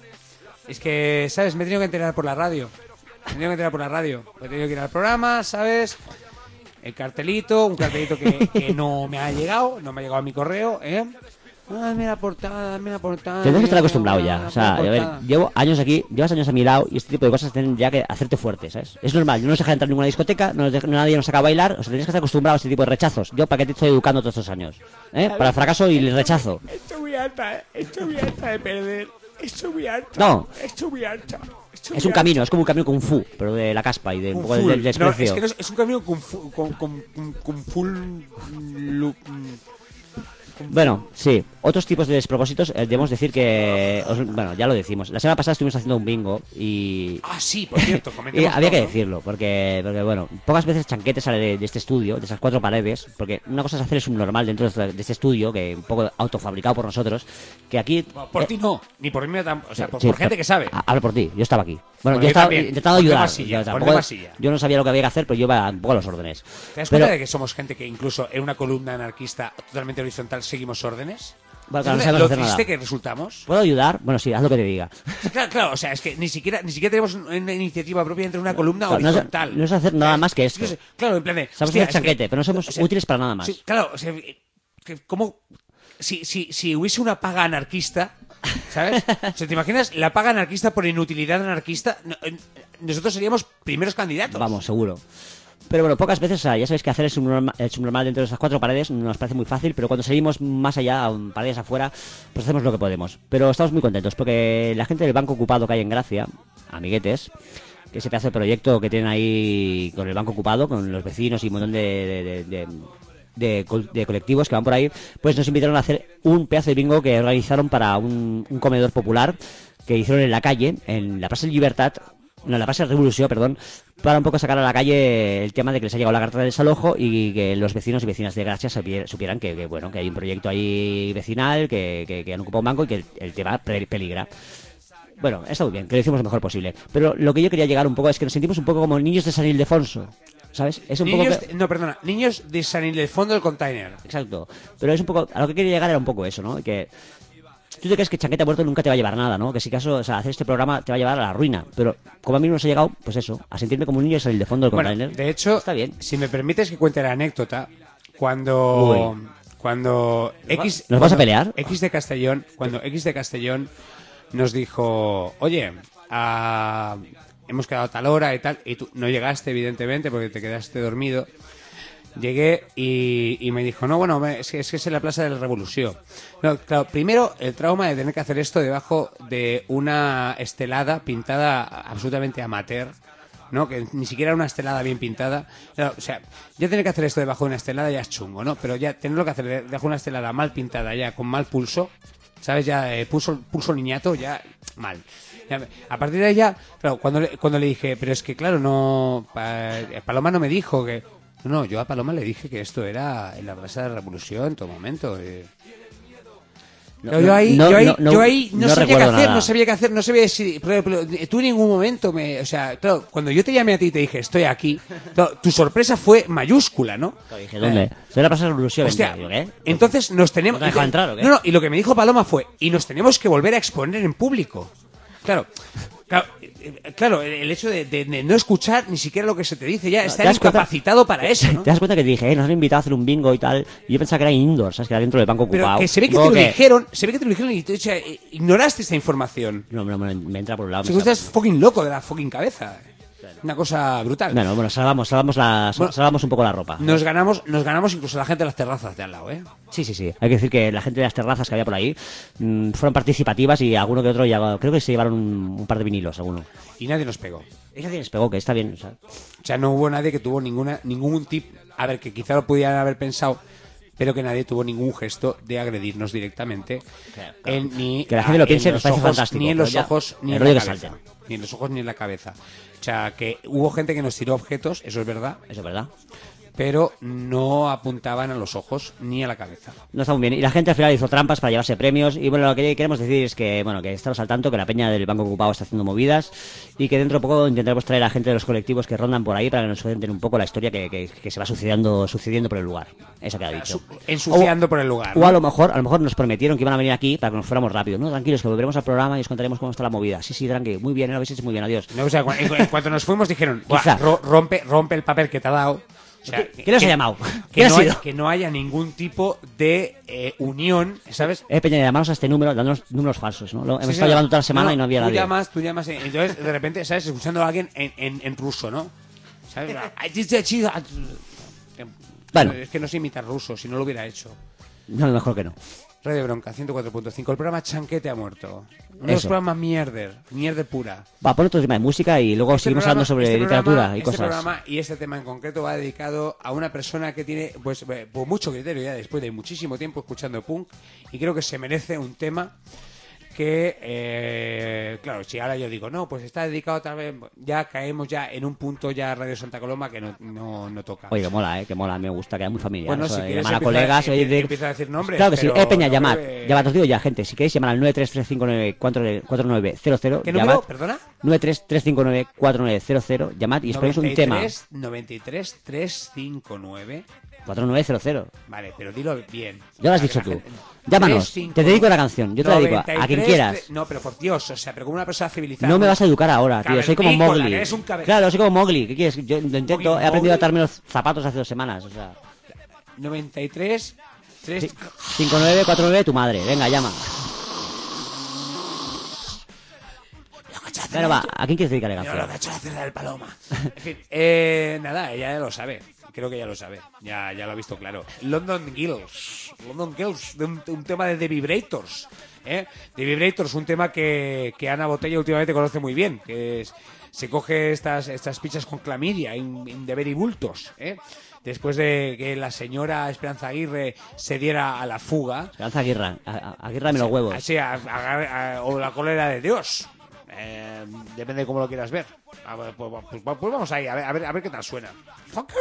Es que, ¿sabes? Me he tenido que enterar por la radio. Me he tenido que enterar por la radio. He tenido que ir al programa, ¿sabes? Un cartelito que no me ha llegado a mi correo, ¿eh? Ay, mira la portada. Tendrás que estar acostumbrado ya. O sea, a ver, llevo años aquí, llevas años a mi lado y este tipo de cosas tienen ya que hacerte fuerte, ¿sabes? Es normal, no nos deja entrar en ninguna discoteca, nadie nos saca a bailar, o sea, tienes que estar acostumbrado a este tipo de rechazos. Yo, ¿para qué te estoy educando todos estos años? Para el fracaso y el rechazo. Estoy muy harta de perder. Estoy muy harta. No. Estoy muy harta. Es un camino, es como un camino kung fu, pero de la caspa y de un poco del No, desprecio. es que no es un camino con full... Bueno, sí, otros tipos de despropósitos, debemos decir que... bueno, ya lo decimos. La semana pasada estuvimos haciendo un bingo y... Ah, sí, por cierto, y comentemos había que todo. decirlo, porque bueno, pocas veces Chanquete sale de este estudio, de esas 4 paredes, porque una cosa es hacer el subnormal dentro de este estudio, que un poco autofabricado por nosotros, que aquí... Por ti no, ni por mí tampoco, o sea, por Sí, gente que sabe. Hablo por ti, yo estaba aquí. Bueno, Bueno, yo yo estaba también. intentando Ponme ayudar. masilla, Yo ponme tampoco- masilla. yo no sabía lo que había que hacer, pero yo iba un poco a los órdenes. ¿Te das Pero- cuenta de que somos gente que incluso en una columna anarquista totalmente horizontal seguimos órdenes? Bueno, claro, no ¿Sabes sabemos lo hacer triste nada. que resultamos? ¿Puedo ayudar? Bueno, sí, haz lo que te diga. Claro, o sea, es que ni siquiera tenemos una iniciativa propia entre una columna Claro, horizontal. no es hacer nada más que esto. Claro, en plan de... Sabemos hostia, hacer Chanquete, pero no somos o sea, útiles para nada más. sí, claro, o sea, ¿cómo...? Si hubiese una paga anarquista, ¿Sabes? O sea, ¿te imaginas la paga anarquista por inutilidad anarquista? Nosotros seríamos primeros candidatos. Vamos, seguro. Pero bueno, pocas veces, o sea, ya sabéis que hacer el subnormal dentro de esas 4 paredes nos parece muy fácil, pero cuando salimos más allá, a paredes afuera, pues hacemos lo que podemos. Pero estamos muy contentos porque la gente del Banco Ocupado que hay en Gracia, amiguetes, que ese pedazo de proyecto que tienen ahí con el Banco Ocupado, con los vecinos y un montón de colectivos que van por ahí, pues nos invitaron a hacer un pedazo de bingo que organizaron para un comedor popular que hicieron en la calle, en la Plaza de Libertad, no, en la Plaza de Revolución, perdón, para un poco sacar a la calle el tema de que les ha llegado la carta de desalojo y que los vecinos y vecinas de Gracia supieran que bueno, que hay un proyecto ahí vecinal, que han ocupado un banco y que el tema peligra. Bueno, está muy bien, que lo hicimos lo mejor posible. Pero lo que yo quería llegar un poco es que nos sentimos un poco como niños de San Ildefonso, ¿sabes? Es un niños, poco no, perdona, niños de San Ildefonso del Container. Exacto. Pero es un poco, a lo que quería llegar era un poco eso, ¿no? Que tú te crees que Chanquete Muerto nunca te va a llevar nada, ¿no? Que si caso, o sea, hacer este programa te va a llevar a la ruina. Pero como a mí nos ha llegado, pues eso, a sentirme como un niño de San Ildefonso del Container. Bueno, de hecho, está bien. Si me permites que cuente la anécdota, cuando ¿Nos vas a pelear? Cuando X de Castellón nos dijo, oye, hemos quedado a tal hora y tal, y tú no llegaste, evidentemente, porque te quedaste dormido. Llegué y me dijo, no, bueno, es que es en la Plaza de la Revolución. No, claro, primero el trauma de tener que hacer esto debajo de una estelada pintada absolutamente amateur, ¿no? Que ni siquiera era una estelada bien pintada. Claro, o sea, ya tener que hacer esto debajo de una estelada ya es chungo, ¿no? Pero ya tenerlo que hacer debajo de una estelada mal pintada, ya con mal pulso, ¿sabes? Ya pulso niñato, ya mal. Ya, a partir de ahí ya, claro, cuando le dije, pero es que claro, no, Paloma no me dijo que... No, yo a Paloma le dije que esto era en la Plaza de la Revolución en todo momento. Yo ahí no sabía qué hacer, no sabía si... Pero tú en ningún momento o sea, claro, cuando yo te llamé a ti y te dije, estoy aquí, claro, tu sorpresa fue mayúscula, ¿no? Dije, ¿dónde? Soy la Plaza de la Revolución. Hostia, ¿qué? entonces nos tenemos... ¿No te dejan entrar o qué? No, y lo que me dijo Paloma fue, y nos tenemos que volver a exponer en público. Claro, el hecho de no escuchar ni siquiera lo que se te dice, ya estar incapacitado para eso, ¿no? Te das cuenta que te dije, nos han invitado a hacer un bingo y tal, y yo pensaba que era indoor, ¿sabes? Que era dentro del Banco Ocupado. Pero que se ve que te lo dijeron, y tú, o sea, ignoraste esta información. No, me entra por un lado. Si tú estás fucking loco de la fucking cabeza. Una cosa brutal. Bueno, salvamos un poco la ropa. Nos ganamos incluso la gente de las terrazas de al lado, ¿eh? Sí. Hay que decir que la gente de las terrazas que había por ahí fueron participativas y alguno que otro ya, creo que se llevaron un par de vinilos, alguno. Y nadie nos pegó. Nadie nos pegó, que está bien. O sea, no hubo nadie que tuvo ningún tip. A ver, que quizá lo pudieran haber pensado, pero que nadie tuvo ningún gesto de agredirnos directamente. Claro. Ni que la gente lo piense nos parece fantástico. Ni en los ojos, ni en la cabeza. Ni en los ojos ni en la cabeza. O sea, que hubo gente que nos tiró objetos, eso es verdad. Eso es verdad. Pero no apuntaban a los ojos ni a la cabeza. No está muy bien. Y la gente al final hizo trampas para llevarse premios. Y bueno, lo que queremos decir es que, bueno, que estamos al tanto, que la peña del Banco Ocupado está haciendo movidas y que dentro de poco intentaremos traer a gente de los colectivos que rondan por ahí para que nos cuenten un poco la historia que se va sucediendo por el lugar. Eso que ha dicho. Ensuciando por el lugar, ¿no? O a lo mejor nos prometieron que iban a venir aquí para que nos fuéramos rápido. No, tranquilos, que volveremos al programa y os contaremos cómo está la movida. Sí, tranqui. Muy bien, lo habéis hecho muy bien, adiós. No, o sea, en cuanto nos fuimos dijeron, rompe el papel que te ha dado. O sea, ¿Qué les ha llamado? Que no haya ningún tipo de unión, ¿sabes? Peña, llamarnos a este número, dándonos números falsos, ¿no? Hemos estado llamando toda la semana y no había nadie. Tú llamas, entonces de repente, ¿sabes? Escuchando a alguien en ruso, ¿no? ¿Sabes? Bueno. Es que no sé imitar ruso, si no lo hubiera hecho. No, mejor que no. Radio Bronca, 104.5. El programa Chanquete ha muerto. Uno de los programas mierder pura. Va, pon otro tema de música y luego seguimos hablando sobre literatura y cosas. Este programa y este tema en concreto va dedicado a una persona que tiene pues mucho criterio ya después de muchísimo tiempo escuchando punk y creo que se merece un tema que, claro, si ahora yo digo, no, pues está dedicado otra vez, ya caemos ya en un punto ya Radio Santa Coloma que no toca. Oye, que mola, me gusta, que es muy familiar. Bueno, si quieres empieza a decir nombres. Claro que sí, Peña, llamad, os digo ya, gente, si queréis llamar al 933594900. ¿Qué número, perdona? 933594900, llamad y os ponéis un tema. 93359 4900. Vale, pero dilo bien. Ya lo has dicho tú. Llámanos, te dedico la canción, yo te la dedico a quien quieras. No, pero por Dios, o sea, pero como una persona civilizada. No me vas a educar ahora, tío, soy como Mowgli. Claro, soy como Mowgli, ¿qué quieres? Yo lo intento, he aprendido a atarme los zapatos hace 2 semanas, o sea. 93 5949 tu madre, venga, llama. Bueno, va, ¿a quién quieres dedicarle Mira lo canción? que ha hecho la cena del Paloma. En fin, nada, ella ya lo sabe. Creo que ya lo sabe. Ya lo ha visto claro. London Girls, de un tema de The Vibrators. The Vibrators, un tema que Ana Botella últimamente conoce muy bien. Que es, se coge estas pichas con clamidia, in the very bultos. Después de que la señora Esperanza Aguirre se diera a la fuga. Esperanza Aguirre, agírrame los huevos. Sí, o la cólera de Dios. Depende de cómo lo quieras ver. Pues vamos ahí, a ver qué tal suena. Fucker.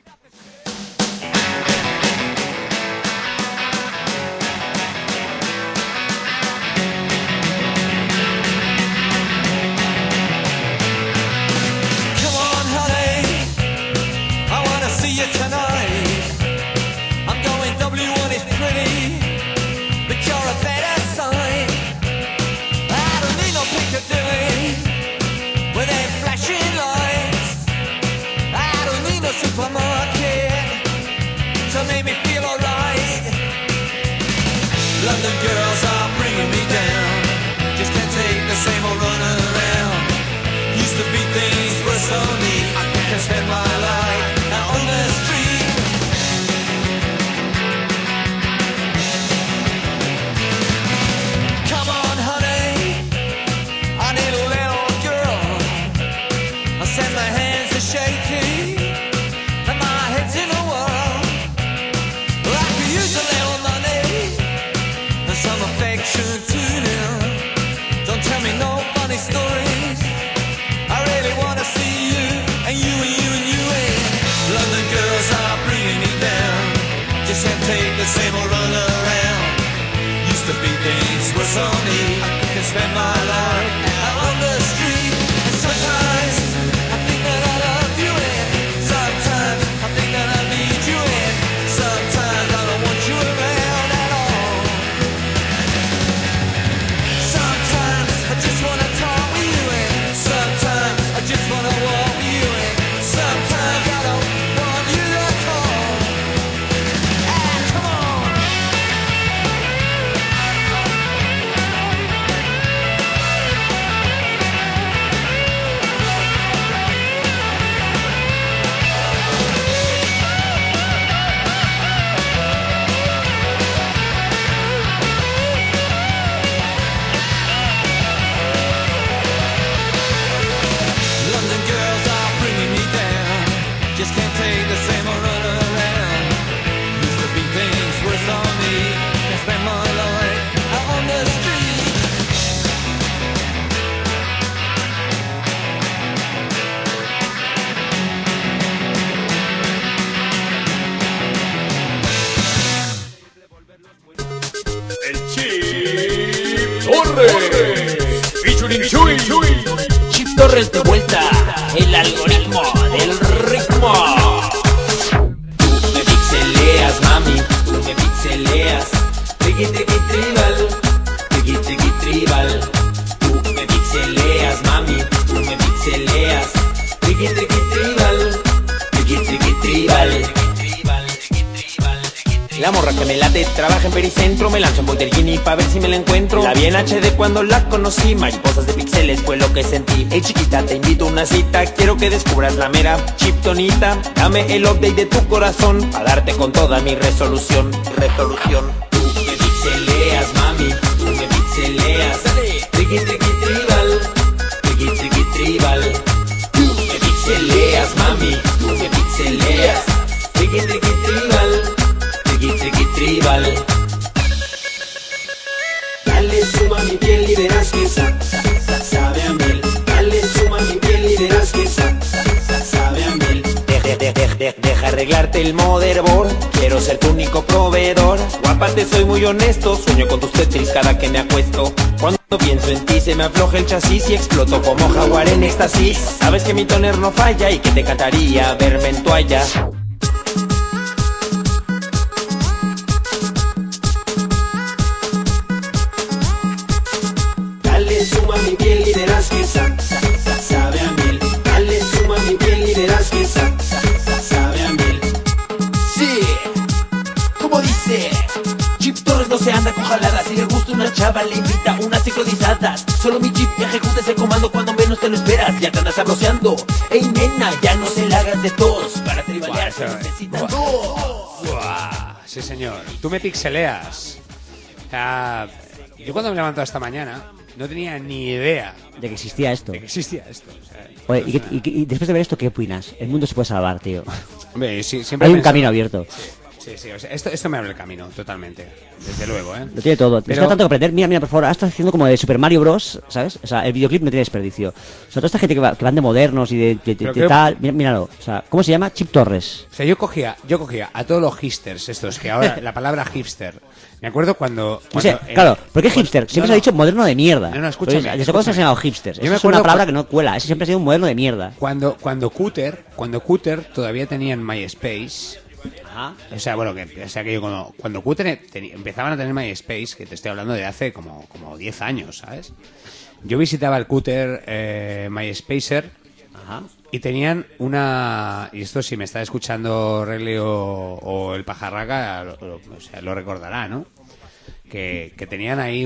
London girls are bringing me down. Just can't take the same old run around. Used to be things were so neat. I can't spend my life out on the street. Come on, honey, I need a little girl. I said my hands are shaky and my head's in a whirl. I could use a little money, some affection too now. Don't tell me no funny stories. I really wanna see you and you and you and you and London girls are bringing me down. Just can't take the same old run around. Used to be things were so neat. I can spend my life out on the street. And sometimes I think that I love you and sometimes I think that I need you and sometimes I don't want you around at all. Sometimes I just wanna talk with you and sometimes I just wanna walk with you and sometimes I don't want you to call. Ah, come on. London girls are bringing me down. Just can't take the same old run around. Used to be things worse on me. Can't spend my life out on the street. El Chip Torres. Featuring Chuy. Chip Torres de vuelta, el algoritmo del ritmo. Tú me pixeleas, mami, tú me pixeleas. Tiki tiki tribal, tiki tiki tribal. Tú me pixeleas, mami, tú me pixeleas. Tiki tiki tribal, tiki tiki tribal. La morra que me late, trabaja en Pericentro. Me lanzo en Boyergini pa' ver si me la encuentro. La vi en HD cuando la conocí. Mariposas de píxeles fue lo que sentí. Hey chiquita, te invito a una cita. Quiero que descubras la mera chiptonita. Dame el update de tu corazón a darte con toda mi resolución. Tú me pixeleas, mami, tú me pixeleas. Triqui triqui tribal, triqui triqui tribal. Tú me pixeleas, mami, tú me pixeleas. Triqui triqui tribal, triqui triqui tribal. Dale suma mi piel y verás que sabe a miel. Dale suma mi piel y verás que sabe a miel. Deja arreglarte el motherboard. Quiero ser tu único proveedor. Guapa, te soy muy honesto. Sueño con tus tetris cada que me acuesto. Cuando pienso en ti se me afloja el chasis y exploto como jaguar en éxtasis. Sabes que mi toner no falla y que te encantaría verme en toalla. Dale suma mi piel y verás que sabe a miel. Dale suma mi piel y verás que sabe a miel. Sí, como dice Chip Torres, no se anda con jaladas. Si le gusta una chava le invita unas sincronizadas. solo mi chip ejecuta ese comando cuando menos te lo esperas. Ya te andas sabroseando. Ey, nena, ya no se la hagas de tos. Para tribalear se necesitan dos. Buah, sí, señor. Tú me pixeleas. O sea, yo cuando me he levantado esta mañana no tenía ni idea de que existía esto. De que existía esto. O sea, oye, y después de ver esto, ¿qué opinas? El mundo se puede salvar, tío. Hombre, sí, siempre hay un camino abierto. Sí, o sea, esto me abre el camino, totalmente. Desde luego, ¿eh? Lo tiene todo. Pero... Necesita tanto que aprender. Mira, por favor, ahora estás haciendo como de Super Mario Bros, ¿sabes? O sea, el videoclip no tiene desperdicio. O sea, toda esta gente que van de modernos y de tal... Míralo. O sea, ¿cómo se llama? Chip Torres. O sea, yo cogía a todos los hipsters estos, que ahora la palabra hipster... Me acuerdo cuando o sea, claro, ¿por qué hipster? Siempre se ha dicho moderno de mierda. No, escúchame. ¿Desde cuándo se ha llamado hipsters? Es una palabra que no cuela. Ese siempre ha sido un moderno de mierda. Cuando Cooter todavía tenían MySpace... Ajá. O sea, bueno, que yo cuando Cooter empezaban a tener MySpace, que te estoy hablando de hace como 10 años, ¿sabes? Yo visitaba el Cooter MySpacer. Ajá. Y tenían una... Y esto si me está escuchando Regli o el Pajarraca, o sea, lo recordará, ¿no? Que tenían ahí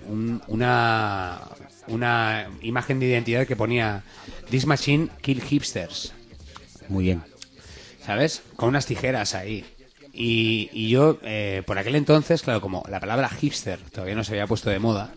una imagen de identidad que ponía This Machine Kill Hipsters. Muy bien. ¿Sabes? Con unas tijeras ahí. Y yo, por aquel entonces, claro, como la palabra hipster todavía no se había puesto de moda,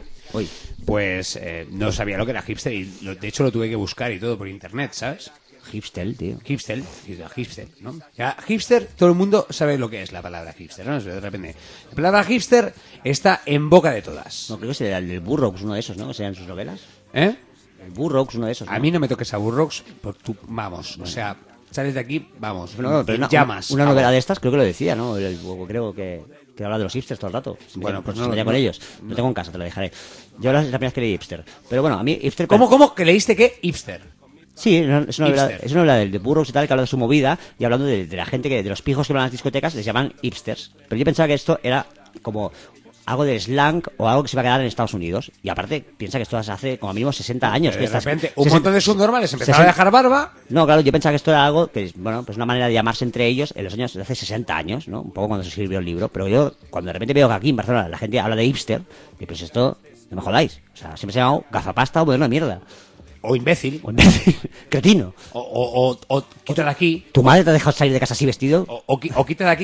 pues no sabía lo que era hipster y de hecho lo tuve que buscar y todo por internet, ¿sabes? Hipster, tío. Hipster, ¿no? Ya, hipster, todo el mundo sabe lo que es la palabra hipster, ¿no? De repente, la palabra hipster está en boca de todas. No, creo que sería el del Burroughs, uno de esos, ¿no? Que sean sus novelas. ¿Eh? El Burroughs, uno de esos, ¿no? A mí no me toques a Burroughs, porque tú, vamos, bueno. O sea... Sales de aquí, vamos, no, pero llamas. Una novela de estas creo que lo decía, ¿no? Creo que habla de los hipsters todo el rato. Bueno, pues no con ellos. Lo tengo en casa, te lo dejaré. Yo la primera vez que leí hipster. Pero bueno, a mí hipster... ¿Cómo? ¿Que leíste qué? Hipster. Sí, es una novela de Burroughs y tal, que habla de su movida y hablando de la gente, de los pijos que van a las discotecas, les llaman hipsters. Pero yo pensaba que esto era como... algo de slang o algo que se va a quedar en Estados Unidos. Y aparte, piensa que esto se hace como mínimo 60 años. De repente, un montón de subnormales empezaron a dejar barba. No, claro, yo pensaba que esto era algo que, bueno, pues una manera de llamarse entre ellos en los años de hace 60 años, ¿no? Un poco cuando se escribió el libro. Pero yo, cuando de repente veo que aquí en Barcelona la gente habla de hipster, y pues esto, no me jodáis. O sea, siempre se ha llamado gafapasta o moderno de mierda. O imbécil. Cretino. O quita de aquí. ¿Tu madre te ha dejado salir de casa así vestido? O quita de aquí.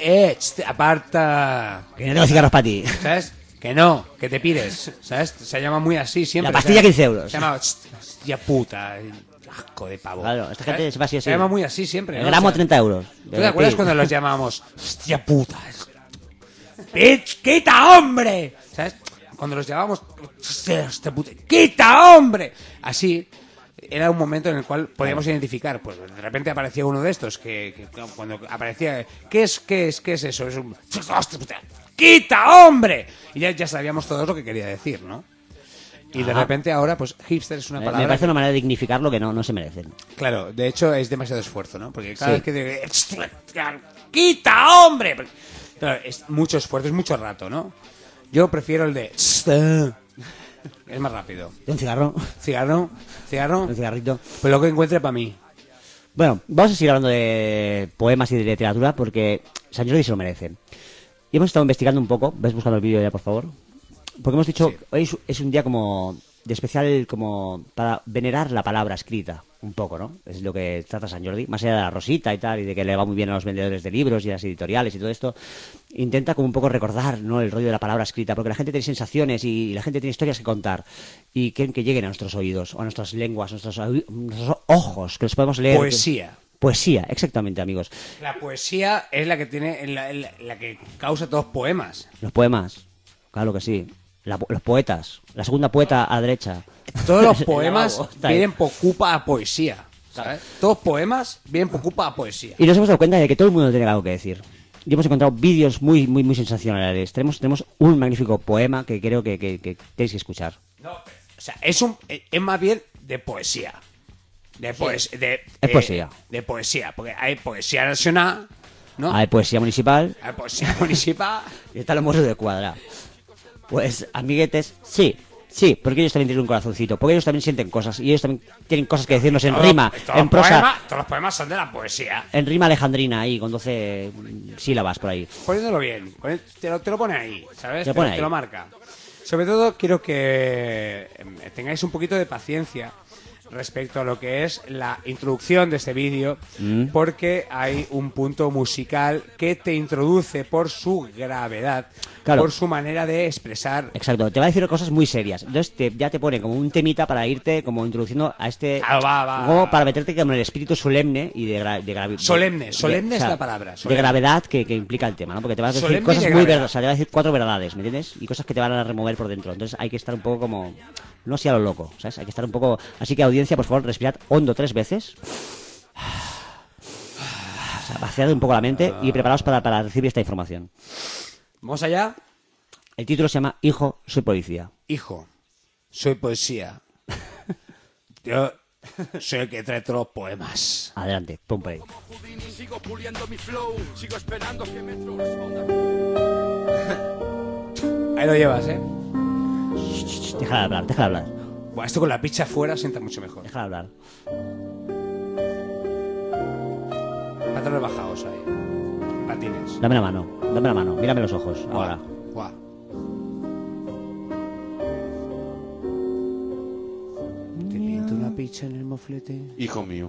Aparta. Que no tengo cigarros para ti. ¿Sabes? Que no, que te pides, ¿sabes? Se llama muy así siempre. La pastilla 15 euros. Se llama hostia puta, asco de pavo. Claro, esta gente se va así. Se llama muy así siempre, el ¿no? gramo 30 euros. ¿Tú te acuerdas cuando los llamábamos hostia puta? ¡Bitch, quita, hombre! ¿Sabes? Cuando los llamábamos hostia puta, ¡quita, hombre! Así... Era un momento en el cual podíamos identificar, pues de repente aparecía uno de estos que cuando aparecía, ¿qué es eso? Es un ¡quita, hombre! Y ya sabíamos todos lo que quería decir, ¿no? Y de repente ahora, pues hipster es una palabra... Me parece una manera de dignificar lo que no se merecen. Claro, de hecho es demasiado esfuerzo, ¿no? Porque cada vez que ¡quita, hombre! Claro, es mucho esfuerzo, es mucho rato, ¿no? Yo prefiero el de... Es más rápido. ¿De un cigarro? ¿Cigarro? Un cigarrito. Pues lo que encuentre para mí. Bueno, vamos a seguir hablando de poemas y de literatura porque San Jordi se lo merecen. Y hemos estado investigando un poco. ¿Ves buscando el vídeo ya, por favor? Porque hemos dicho, hoy es un día como de especial como para venerar la palabra escrita. Un poco, ¿no? Es lo que trata San Jordi. Más allá de la rosita y tal, y de que le va muy bien a los vendedores de libros y a las editoriales y todo esto, intenta como un poco recordar, ¿no?, el rollo de la palabra escrita, porque la gente tiene sensaciones y la gente tiene historias que contar y quieren que lleguen a nuestros oídos, o a nuestras lenguas, a nuestros ojos, que los podemos leer. Poesía. Poesía, exactamente, amigos. La poesía es la que tiene, la que causa todos poemas. Los poemas, claro que sí. Los poetas, la segunda poeta a la derecha. Todos los poemas vienen por culpa a poesía, ¿sabes? Todos los poemas vienen por culpa a poesía. Y nos hemos dado cuenta de que todo el mundo tiene algo que decir. Y hemos encontrado vídeos muy sensacionales. Tenemos un magnífico poema que creo que tenéis que escuchar. No, o sea, es más bien de poesía. Es poesía. De poesía, porque hay poesía nacional, ¿no? Hay poesía municipal. Hay poesía municipal. Y está lo morro de cuadra. Pues, amiguetes, sí, porque ellos también tienen un corazoncito, porque ellos también sienten cosas, y ellos también tienen cosas que decirnos en rima, en prosa. Todos los poemas son de la poesía. En rima alejandrina, ahí, con 12 sílabas por ahí. Poniéndolo bien, te lo pone ahí, ¿sabes? Te lo marca. Sobre todo quiero que tengáis un poquito de paciencia respecto a lo que es la introducción de este vídeo, porque hay un punto musical que te introduce por su gravedad, por su manera de expresar. Exacto, te va a decir cosas muy serias. Entonces ya te pone como un temita para irte como introduciendo a este... Como para meterte como en el espíritu solemne y de gravedad. Solemne es la palabra. De gravedad que implica el tema, ¿no? Porque te va a decir Solemne cosas y de muy gravedad. verdades, o sea, te va a decir 4 verdades, ¿me entiendes? Y cosas que te van a remover por dentro. Entonces hay que estar un poco como... No así a lo loco, ¿sabes? Hay que estar un poco... Así que, audiencia, por favor, respirad hondo 3 veces. O sea, vaciad un poco la mente y preparaos para recibir esta información. ¿Vamos allá? El título se llama Hijo, soy policía. Hijo, soy poesía. Yo soy el que trae todos los poemas. Adelante, pum play. Sigo puliendo mi flow, sigo esperando que Metro responda. Ahí lo llevas, ¿eh? Déjala hablar, déjala hablar. Buah, esto con la picha afuera sienta mucho mejor. Déjala hablar. Pantalones bajados ahí. Patines. Dame la mano, mírame los ojos, ahora. Guau. ¿Te pinto una picha en el moflete? Hijo mío,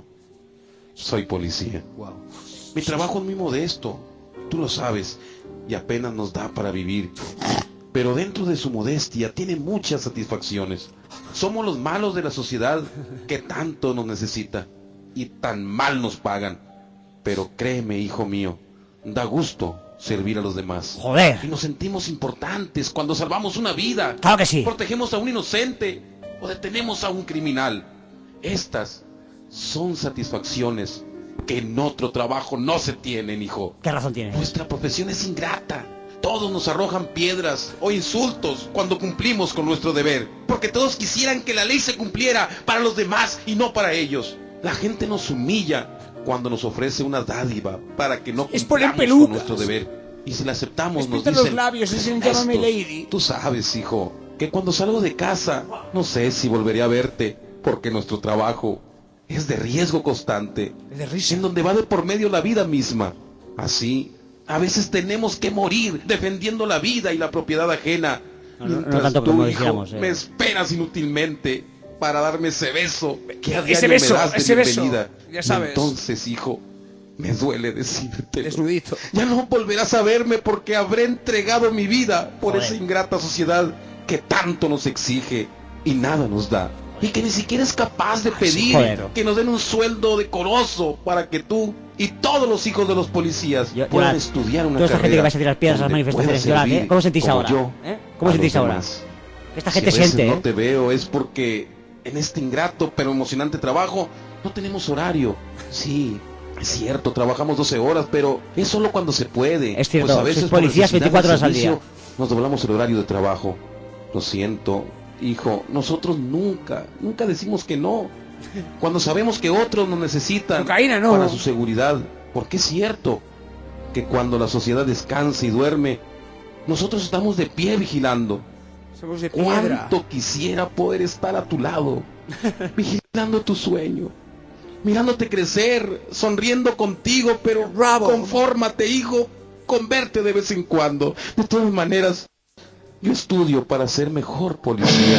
soy policía. Wow. Mi trabajo es muy modesto, tú lo sabes, y apenas nos da para vivir. Pero dentro de su modestia tiene muchas satisfacciones. Somos los malos de la sociedad que tanto nos necesita y tan mal nos pagan. Pero créeme, hijo mío, da gusto servir a los demás. ¡Joder! Y nos sentimos importantes cuando salvamos una vida. ¡Claro que sí! Protegemos a un inocente o detenemos a un criminal. Estas son satisfacciones que en otro trabajo no se tienen, hijo. ¿Qué razón tienes? Nuestra profesión es ingrata. Todos nos arrojan piedras o insultos cuando cumplimos con nuestro deber, porque todos quisieran que la ley se cumpliera para los demás y no para ellos. La gente nos humilla cuando nos ofrece una dádiva para que no cumplamos con nuestro deber. Y si la aceptamos nos dicen, los labios, dicen, llámame "Estos, lady". Tú sabes, hijo, que cuando salgo de casa no sé si volveré a verte, porque nuestro trabajo es de riesgo constante, en donde va de por medio la vida misma. Así, a veces tenemos que morir defendiendo la vida y la propiedad ajena. No tanto como dijéramos, me esperas inútilmente para darme ese beso que a Ese diario beso, me das de ese beso, bienvenida. ya sabes. Entonces, hijo, me duele decirte. Desnudito. Ya no volverás a verme porque habré entregado mi vida por esa ingrata sociedad que tanto nos exige y nada nos da. Y que ni siquiera es capaz de pedir que nos den un sueldo decoroso para que tú y todos los hijos de los policías puedan estudiar una toda esta carrera. gente que vais a tirar piedras a las donde manifestaciones, pueda llorad, ¿eh? servir ¿Cómo sentís como ahora? yo ¿Cómo a sentís los ahora? demás. Esta Si gente a veces siente, no te veo es porque en este ingrato pero emocionante trabajo no tenemos horario. Sí, es cierto, trabajamos 12 horas, pero es solo cuando se puede. Es cierto, Pues a veces sois por policías necesidad 24 del horas al día. servicio, nos doblamos el horario de trabajo. Lo siento, hijo, nosotros nunca decimos que no. Cuando sabemos que otros nos necesitan para su seguridad, porque es cierto que cuando la sociedad descansa y duerme, nosotros estamos de pie vigilando. Somos de piedra. ¿Cuánto quisiera poder estar a tu lado, vigilando tu sueño, mirándote crecer, sonriendo contigo, pero confórmate, hijo, con verte de vez en cuando. De todas maneras, yo estudio para ser mejor policía.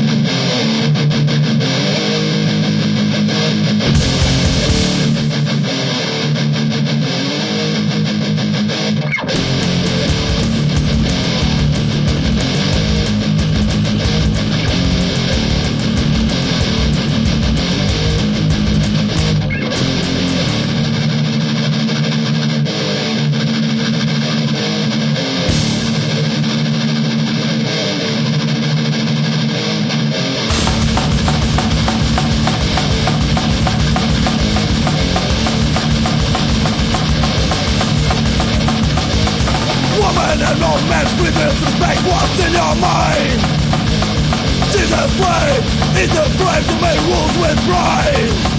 Woman and no man's with disrespect. What's in your mind? Jesus' way is the flame to make rules with pride.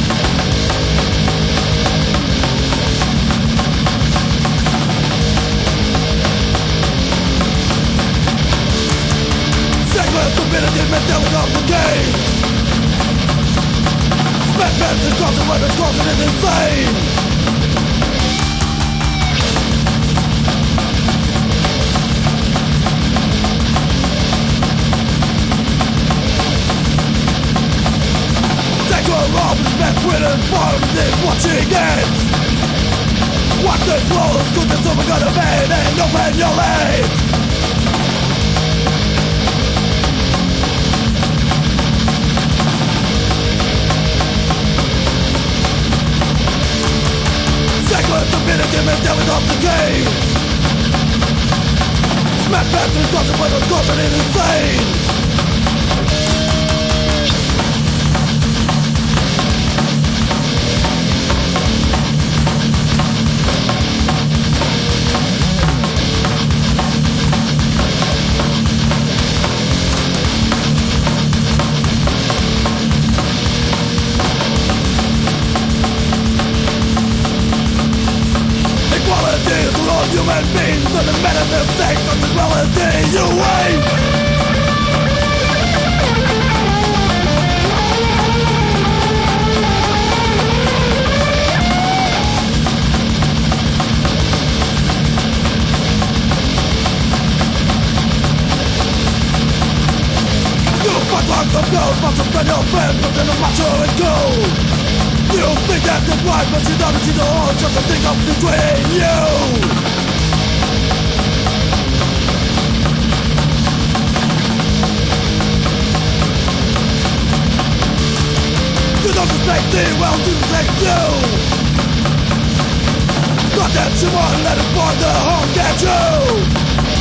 Sacred stupidity meant devil complicates. Spent men to cross and weapons crossing is insane. We're informed and watching it. Watch the clothes, goodness of a gun of man, and open your legs. Second the minute, give it down without the game. Smash bastards, contemplate on caution and insane. Human beings are the men of their sex, as well as the UA. You fuck like a girl, but to spend your friends, but then a macho and go. You think that's the right, but you don't see the whole, just a thing up between you. You don't suspect me, well, you suspect you. Not that you want, let it burn the hole, get you.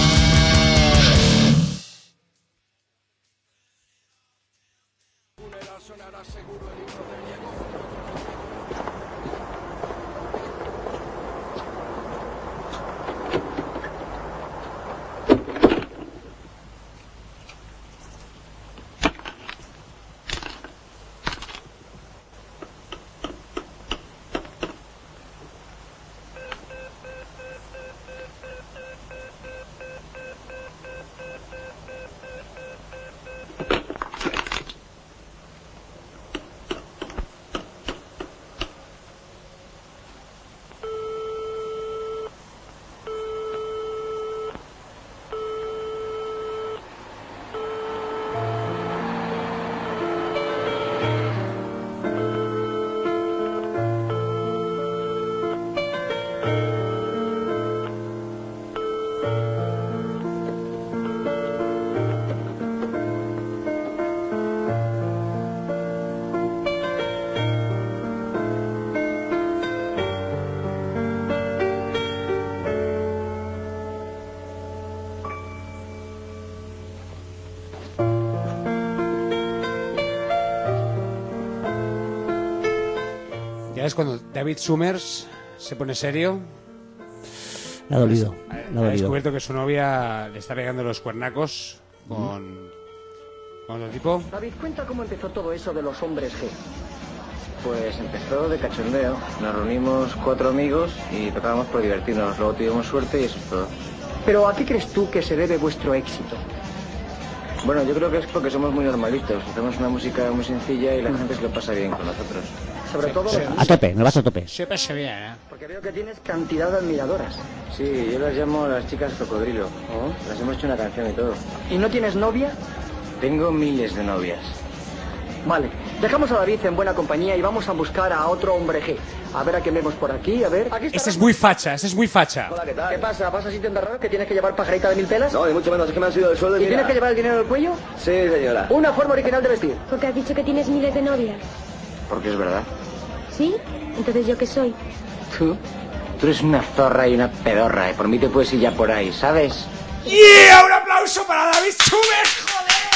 Es cuando David Summers se pone serio. Le ha dolido. Ha descubierto que su novia le está pegando los cuernacos con otro tipo. David, cuenta cómo empezó todo eso de los hombres G. Pues empezó de cachondeo. Nos reunimos 4 amigos y tocábamos por divertirnos. Luego tuvimos suerte y eso es todo. Pero ¿a qué crees tú que se debe vuestro éxito? Bueno, yo creo que es porque somos muy normalitos. Hacemos una música muy sencilla y la gente se lo pasa bien con nosotros. Sobre todo... A tope, me vas a tope. Se pasa bien, ¿eh? Porque veo que tienes cantidad de admiradoras. Sí, yo las llamo las chicas cocodrilo. Las hemos hecho una canción y todo. ¿Y no tienes novia? Tengo miles de novias. Vale, dejamos a David en buena compañía y vamos a buscar a otro hombre G. A ver a qué vemos por aquí, a ver... Este es muy facha, este es muy facha. Hola, ¿qué tal? ¿Qué pasa? ¿Vas a sitio raro que tienes que llevar pajarita de 1000 pelas? No, ni mucho menos, es que me han subido el sueldo y ¿Y tienes que llevar el dinero en el cuello? Sí, señora. Una forma original de vestir. Porque has dicho que tienes miles de novias. Porque es verdad. ¿Sí? Entonces, ¿yo qué soy? Tú eres una zorra y una pedorra, y por mí te puedes ir ya por ahí, ¿sabes? ¡Yeah! ¡Un aplauso para David Summers,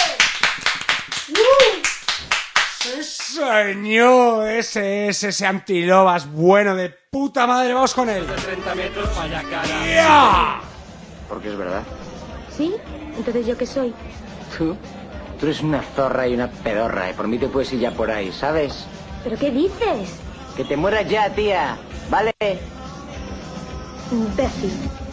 joder! ¡Sí, señor! Ese es ese antilobas bueno de puta madre, vamos con él. 30 metros, vaya cara. ¡Yeah! Porque es verdad. ¿Sí? Entonces, ¿yo qué soy? Tú eres una zorra y una pedorra, y por mí te puedes ir ya por ahí, ¿sabes? ¿Pero qué dices? Que te mueras ya, tía, ¿vale? Imbécil.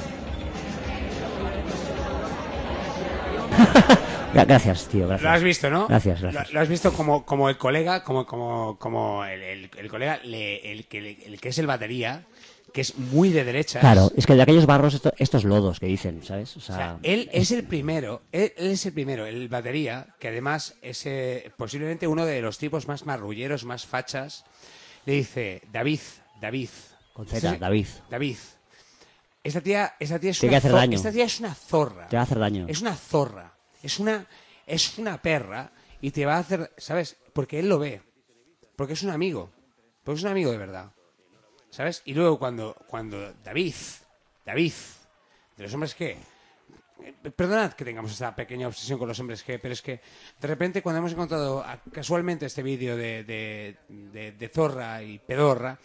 Gracias, tío, gracias. Lo has visto, ¿no? Gracias. Lo has visto como el colega, como el colega, el que es el batería, que es muy de derechas. Claro, es que de aquellos barros estos lodos que dicen, ¿sabes? O sea, él es el primero, el batería, que además es posiblemente uno de los tipos más marrulleros, más fachas le dice, David. Con Z, David. Esta tía es Te quiere hacer daño. Esta tía es una zorra. Te va a hacer daño. Es una zorra. Es una perra y te va a hacer, ¿sabes? Porque él lo ve. Porque es un amigo. Porque es un amigo de verdad. ¿Sabes? Y luego cuando David, de los hombres G, perdonad que tengamos esta pequeña obsesión con los hombres G, pero es que de repente cuando hemos encontrado casualmente este vídeo de zorra y pedorra,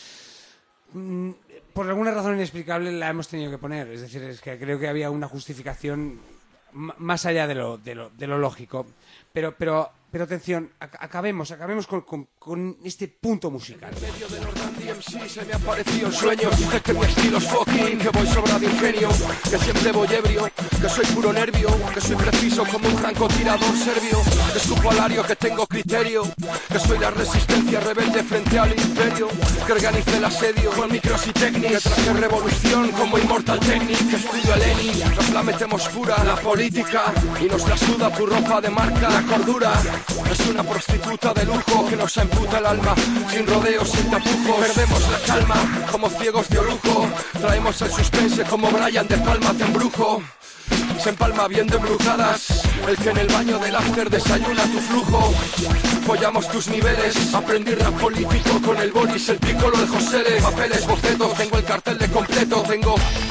por alguna razón inexplicable la hemos tenido que poner. Es decir, es que creo que había una justificación más allá de lo lógico. Pero atención, acabemos con este punto musical. En medio de los Randy MC se me ha parecido un sueño. Dices que mi estilo es fucking, que voy sobra de ingenio, que siempre voy ebrio, que soy puro nervio, que soy preciso como un francotirador serbio, que escupo alario, que tengo criterio, que soy la resistencia rebelde frente al imperio, que organice el asedio con micros y técnicas, que traje revolución como Immortal Technic, que estudio a Lenin, nos la metemos pura, la política, y nos la suda tu ropa de marca, la cordura. Es una prostituta de lujo que nos emputa el alma, sin rodeos, sin tapujos. Perdemos la calma como ciegos de orujo. Traemos el suspense como Brian de Palma te embrujo. Se empalma bien de embrujadas, el que en el baño del after desayuna tu flujo. Follamos tus niveles, aprendí rap político con el Boris, el Piccolo, el José, papeles, bocetos. Tengo el cartel de completo, tengo...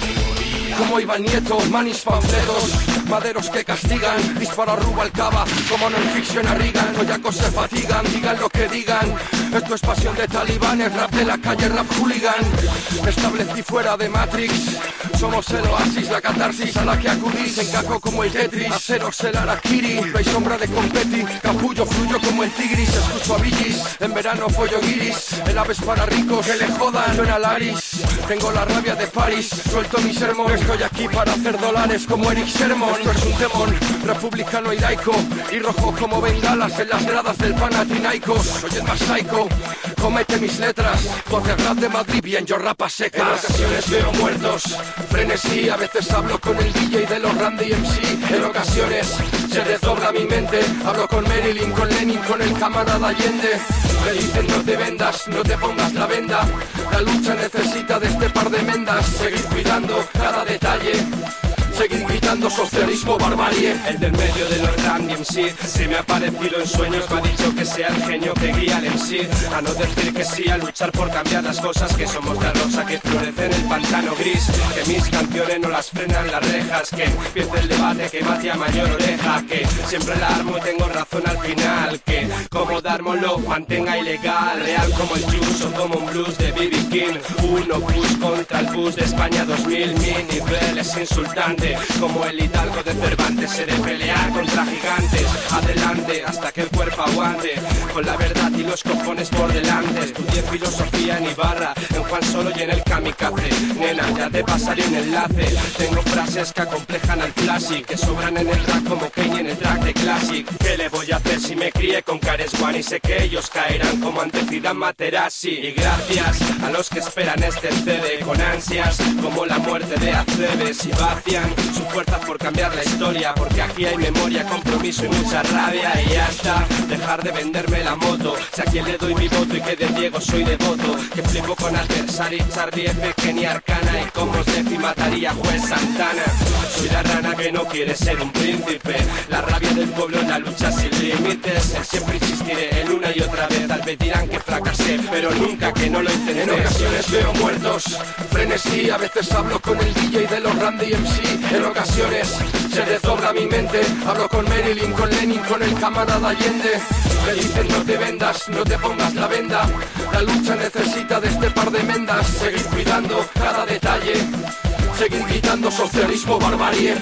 como Iván Nieto, manis panfletos, maderos que castigan, dispara Rubalcaba, como no en ficción a Reagan, toyacos se fatigan, digan lo que digan, esto es pasión de talibanes, rap de la calle, rap hooligan, me establecí fuera de Matrix, somos el oasis, la catarsis a la que acudís, encajo como el Tetris, aceros el Arakiri, no hay sombra de competi, capullo fluyo como el Tigris, escucho a Billys, en verano follo guiris, el aves para ricos, que le jodan, suena Laris, tengo la rabia de París, suelto mi sermón, estoy aquí para hacer dólares como Eric Sherman. Esto es un temón republicano y laico, y rojo como bengalas en las gradas del Panathinaikos. Soy el más psycho, comete mis letras, tú haces rap de Madrid, bien yo rapa secas. En ocasiones veo muertos, frenesí, a veces hablo con el DJ de los Randy MC. En ocasiones se desdobla mi mente, hablo con Marilyn, con Lenin, con el camarada Allende. Me dicen no te vendas, no te pongas la venda, la lucha necesita de este par de mendas. Seguir cuidando cada detalle, seguir gritando socialismo, barbarie. El del medio de los Randy MC se me ha parecido en sueños, me ha dicho que sea el genio que guía al MC a no decir que sí, a luchar por cambiar las cosas, que somos la rosa que florece en el pantano gris, que mis canciones no las frenan las rejas, que empiece el debate, que mate a mayor oreja, que siempre la armo y tengo razón al final, que como Darmo lo mantenga ilegal, real como el Juice o como un blues de B.B. King, uno push contra el bus de España 2000, mi nivel es insultante, como el Hidalgo de Cervantes, he de pelear contra gigantes, adelante hasta que el cuerpo aguante, con la verdad y los cojones por delante. Estudié filosofía en Ibarra, en Juan Solo y en el Kamikaze, nena, ya te pasaré un enlace, tengo frases que acomplejan al Classic, que sobran en el rap como Kanye en el track de Classic. ¿Qué le voy a hacer si me crié con Cares One y sé que ellos caerán como ante Zidane Materazzi? Y gracias a los que esperan este CD con ansias, como la muerte de Aceves, y vacian su fuerza por cambiar la historia, porque aquí hay memoria, compromiso y mucha rabia. Y ya está, dejar de venderme la moto, si a quien le doy mi voto y que de Diego soy devoto, que flipo con Adversary, Charlie F, Kenny Arcana, y como Steffi mataría Juez Santana. Soy la rana que no quiere ser un príncipe, la rabia del pueblo en la lucha sin límites, siempre insistiré en una y otra vez, tal vez dirán que fracasé, pero nunca que no lo intenté. En ocasiones veo muertos, frenesí, a veces hablo con el DJ de los Randy MC. En ocasiones se desdobla mi mente, hablo con Marilyn, con Lenin, con el camarada Allende. Me dicen no te vendas, no te pongas la venda, la lucha necesita de este par de mendas. Seguir cuidando cada detalle, seguir gritando socialismo, barbarie.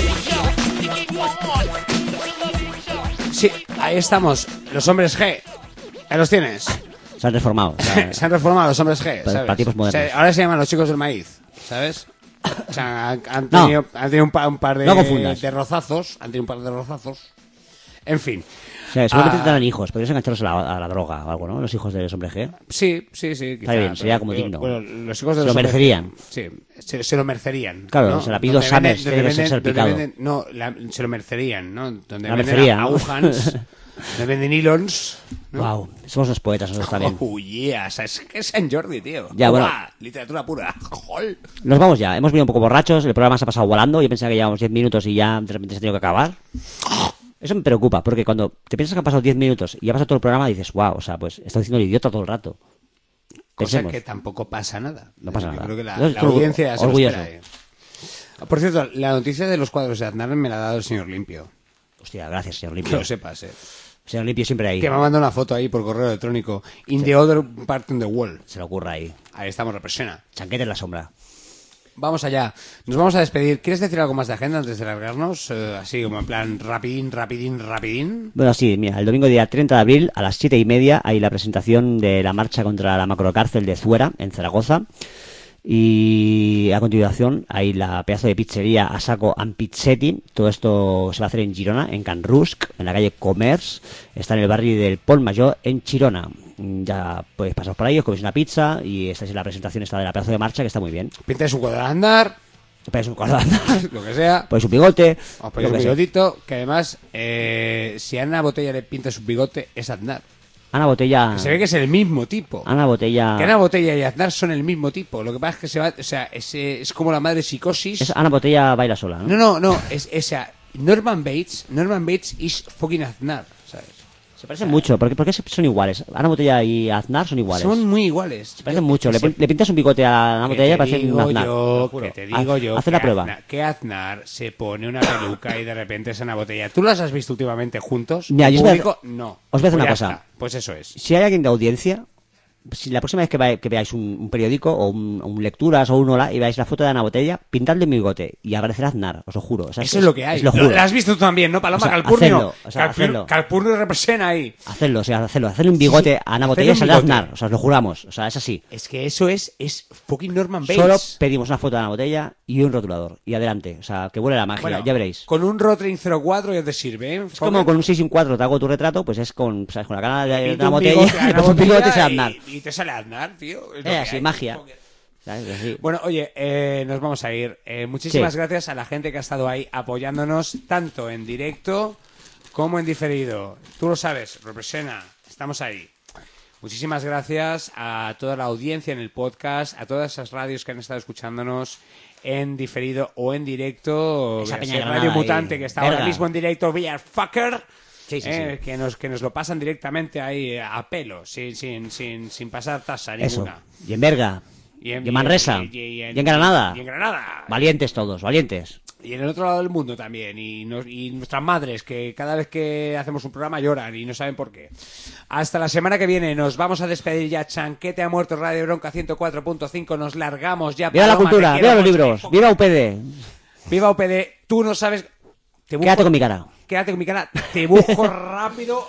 Sí, ahí estamos, los hombres G, ahí los tienes. Se han reformado. Se han reformado los hombres G, ¿sabes? Para tiempos modernos. O sea, ahora se llaman los chicos del maíz, ¿sabes? O sea, han tenido un par de, no confundas. de rozazos. Han tenido un par de rozazos. En fin. O sea, seguramente tendrán hijos. Podrías engancharlos a la droga o algo, ¿no? Los hijos de los hombres G. Sí. Quizá, está bien, sería como digno. Bueno, los hijos de se los lo merecerían. Sí, se lo merecerían. Claro, ¿no? se la pido Summers, que debe ser salpicado. Se lo merecerían, ¿no? Donde la venden mercería, a Wuhans. Me venden nylons. ¿no? Wow, somos unos poetas nosotros también. Oh, yeah, o sea, es que es San Jordi, tío. Ya, bueno. Literatura pura. Jol. Nos vamos ya, hemos venido un poco borrachos, el programa se ha pasado volando, yo pensaba que llevábamos 10 minutos y ya de repente se ha tenido que acabar. Eso me preocupa, porque cuando te piensas que han pasado 10 minutos y ya pasado todo el programa, dices, wow, o sea, pues estoy diciendo el idiota todo el rato. Cosa Pensemos. que tampoco pasa nada. No pasa Yo nada. creo que la Yo estoy audiencia ya se lo orgulloso. espera, Por cierto, la noticia de los cuadros de Aznar me la ha dado el señor Limpio. Hostia, gracias, señor Que Limpio. lo sepas, Señor Limpio siempre ahí. Que me ha mandado una foto ahí por correo electrónico. In the other part of the wall. Se le ocurra ahí. Ahí estamos, representa. Chanquete en la sombra. Vamos allá. Nos vamos a despedir. ¿Quieres decir algo más de agenda antes de largarnos? Así como en plan rapidín. Bueno, sí, mira, el domingo día 30 de abril a las 7:30 hay la presentación de la marcha contra la macrocárcel de Zuera, en Zaragoza. Y a continuación hay la pedazo de pizzería Assaco and Pizzetti. Todo esto se va a hacer en Girona, en Can Rusc, en la calle Commerce. Está en el barrio del Pont Major, en Girona. Ya podéis pasar por ahí, os coméis una pizza y esta es la presentación esta de la pedazo de marcha, que está muy bien. Pintáis un cuadro de andar. Ponéis un cuadro de andar. Lo que sea. Ponéis un bigote. Os ponéis un bigotito. Que además, si a Ana Botella le pintas un bigote, es Aznar. Ana Botella... Que se ve que es el mismo tipo. Ana Botella... Que Ana Botella y Aznar son el mismo tipo. Lo que pasa es que se va... O sea, es como la madre Psicosis. Ana Botella baila sola, ¿no? No. Norman Bates is fucking Aznar, ¿sabes? Se parecen mucho. ¿Por qué son iguales? Ana Botella y Aznar son iguales. Son muy iguales. Se parecen mucho. Le pintas un bigote a Ana Botella y parece un Aznar. Que te digo yo. Haz la prueba. Que Aznar se pone una peluca y de repente es Ana Botella. ¿Tú las has visto últimamente juntos? Mira, yo público? No. Os voy a decir Pues una ya cosa. está. Pues eso es. Si hay alguien de audiencia, si la próxima vez que veáis un periódico o un lecturas o un hola y veáis la foto de Ana Botella, pintadle mi bigote y aparecerá Aznar, os lo juro. O sea, Eso es lo que hay. Lo juro. Lo has visto tú también, ¿no, Paloma? O sea, Calpurnio. hacedlo. Calpurnio representa ahí. Hacedlo, hacerle un bigote a Ana Botella y saldrá Aznar. O sea, os lo juramos. O sea, es así. Es que eso es fucking Norman Bates. Solo pedimos una foto de Ana Botella y un rotulador. Y adelante. O sea, que vuele la magia, Bueno, ya veréis. Con un Rotring 04 ya te sirve, ¿eh? Es como con un 6 y un 4 te hago tu retrato, pues es con, ¿sabes? Con la cara de Pinta Ana un Botella, bigote a le Ana pones un bigote y Botella sale Aznar. y te sale Aznar, tío. Es lo que Así, hay. magia. ¿Sabes? Así. Bueno, oye, nos vamos a ir. Muchísimas Sí. gracias a la gente que ha estado ahí apoyándonos, tanto en directo como en diferido. Tú lo sabes, representa, estamos ahí. Muchísimas gracias a toda la audiencia en el podcast, a todas esas radios que han estado escuchándonos en diferido o en directo. Esa peña Véase Granada Radio ahí. Mutante, que está Verga. ahora mismo en directo, Villarfucker. Sí. Que nos lo pasan directamente ahí a pelo, sin pasar tasa Eso. ninguna. Y en Berga. Y en Manresa. Y en Granada. Y en Granada. Valientes todos, valientes. Y en el otro lado del mundo también. Y nuestras madres, que cada vez que hacemos un programa lloran y no saben por qué. Hasta la semana que viene. Nos vamos a despedir ya. Chanquete ha muerto, Radio Bronca 104.5. Nos largamos ya. Viva la Paloma, cultura, te viva quiero los mucho. libros, viva UPD. Viva UPD. Tú no sabes... Quédate con mi cara. Quédate con mi cara. Te busco rápido.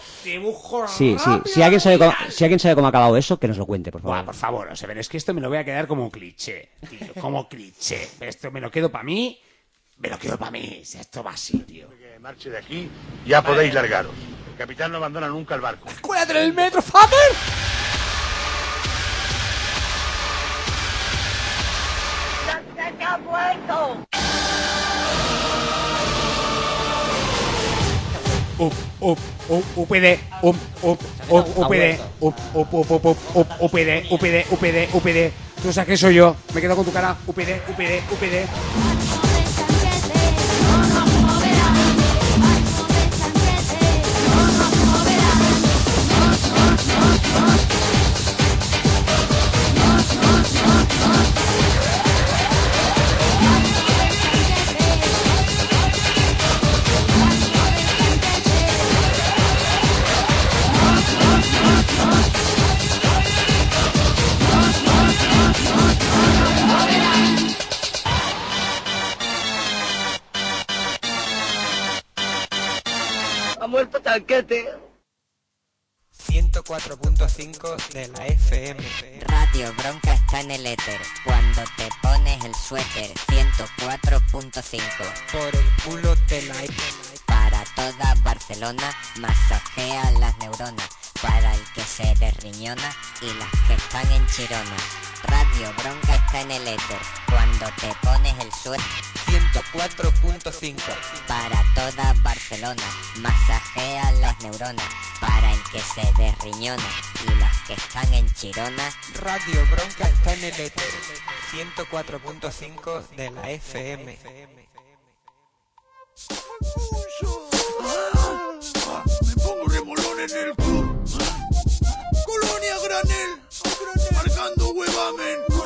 Sí. rápido. Si alguien sabe cómo ha acabado eso, que nos lo cuente, por favor. Buah, por favor, o sea, pero es que esto me lo voy a quedar como cliché, tío, como cliché. Esto me lo quedo para mí, si esto va así, tío. Que marche de aquí, ya podéis largaros. El capitán no abandona nunca el barco. ¡Cuídate en el metro, father! ¡Se ha muerto! UPD, UPD. Tú sabes que soy yo. Me quedo con tu cara. UPD. Ha muerto Chanquete. 104.5 de la FM. Radio Bronca está en el éter. Cuando te pones el suéter, 104.5. Por el culo te la... Para toda Barcelona, masajea las neuronas. Para el que se derriñona y las que están en Chirona. Radio Bronca está en el éter. Cuando te pones el suelo 104.5 para toda Barcelona, masajea las neuronas para el que se desriñona y los que están en Chirona. Radio Bronca está en el éter 104.5 de la FM. Me pongo remolón en el club. Colonia Granel, marcando huevamen.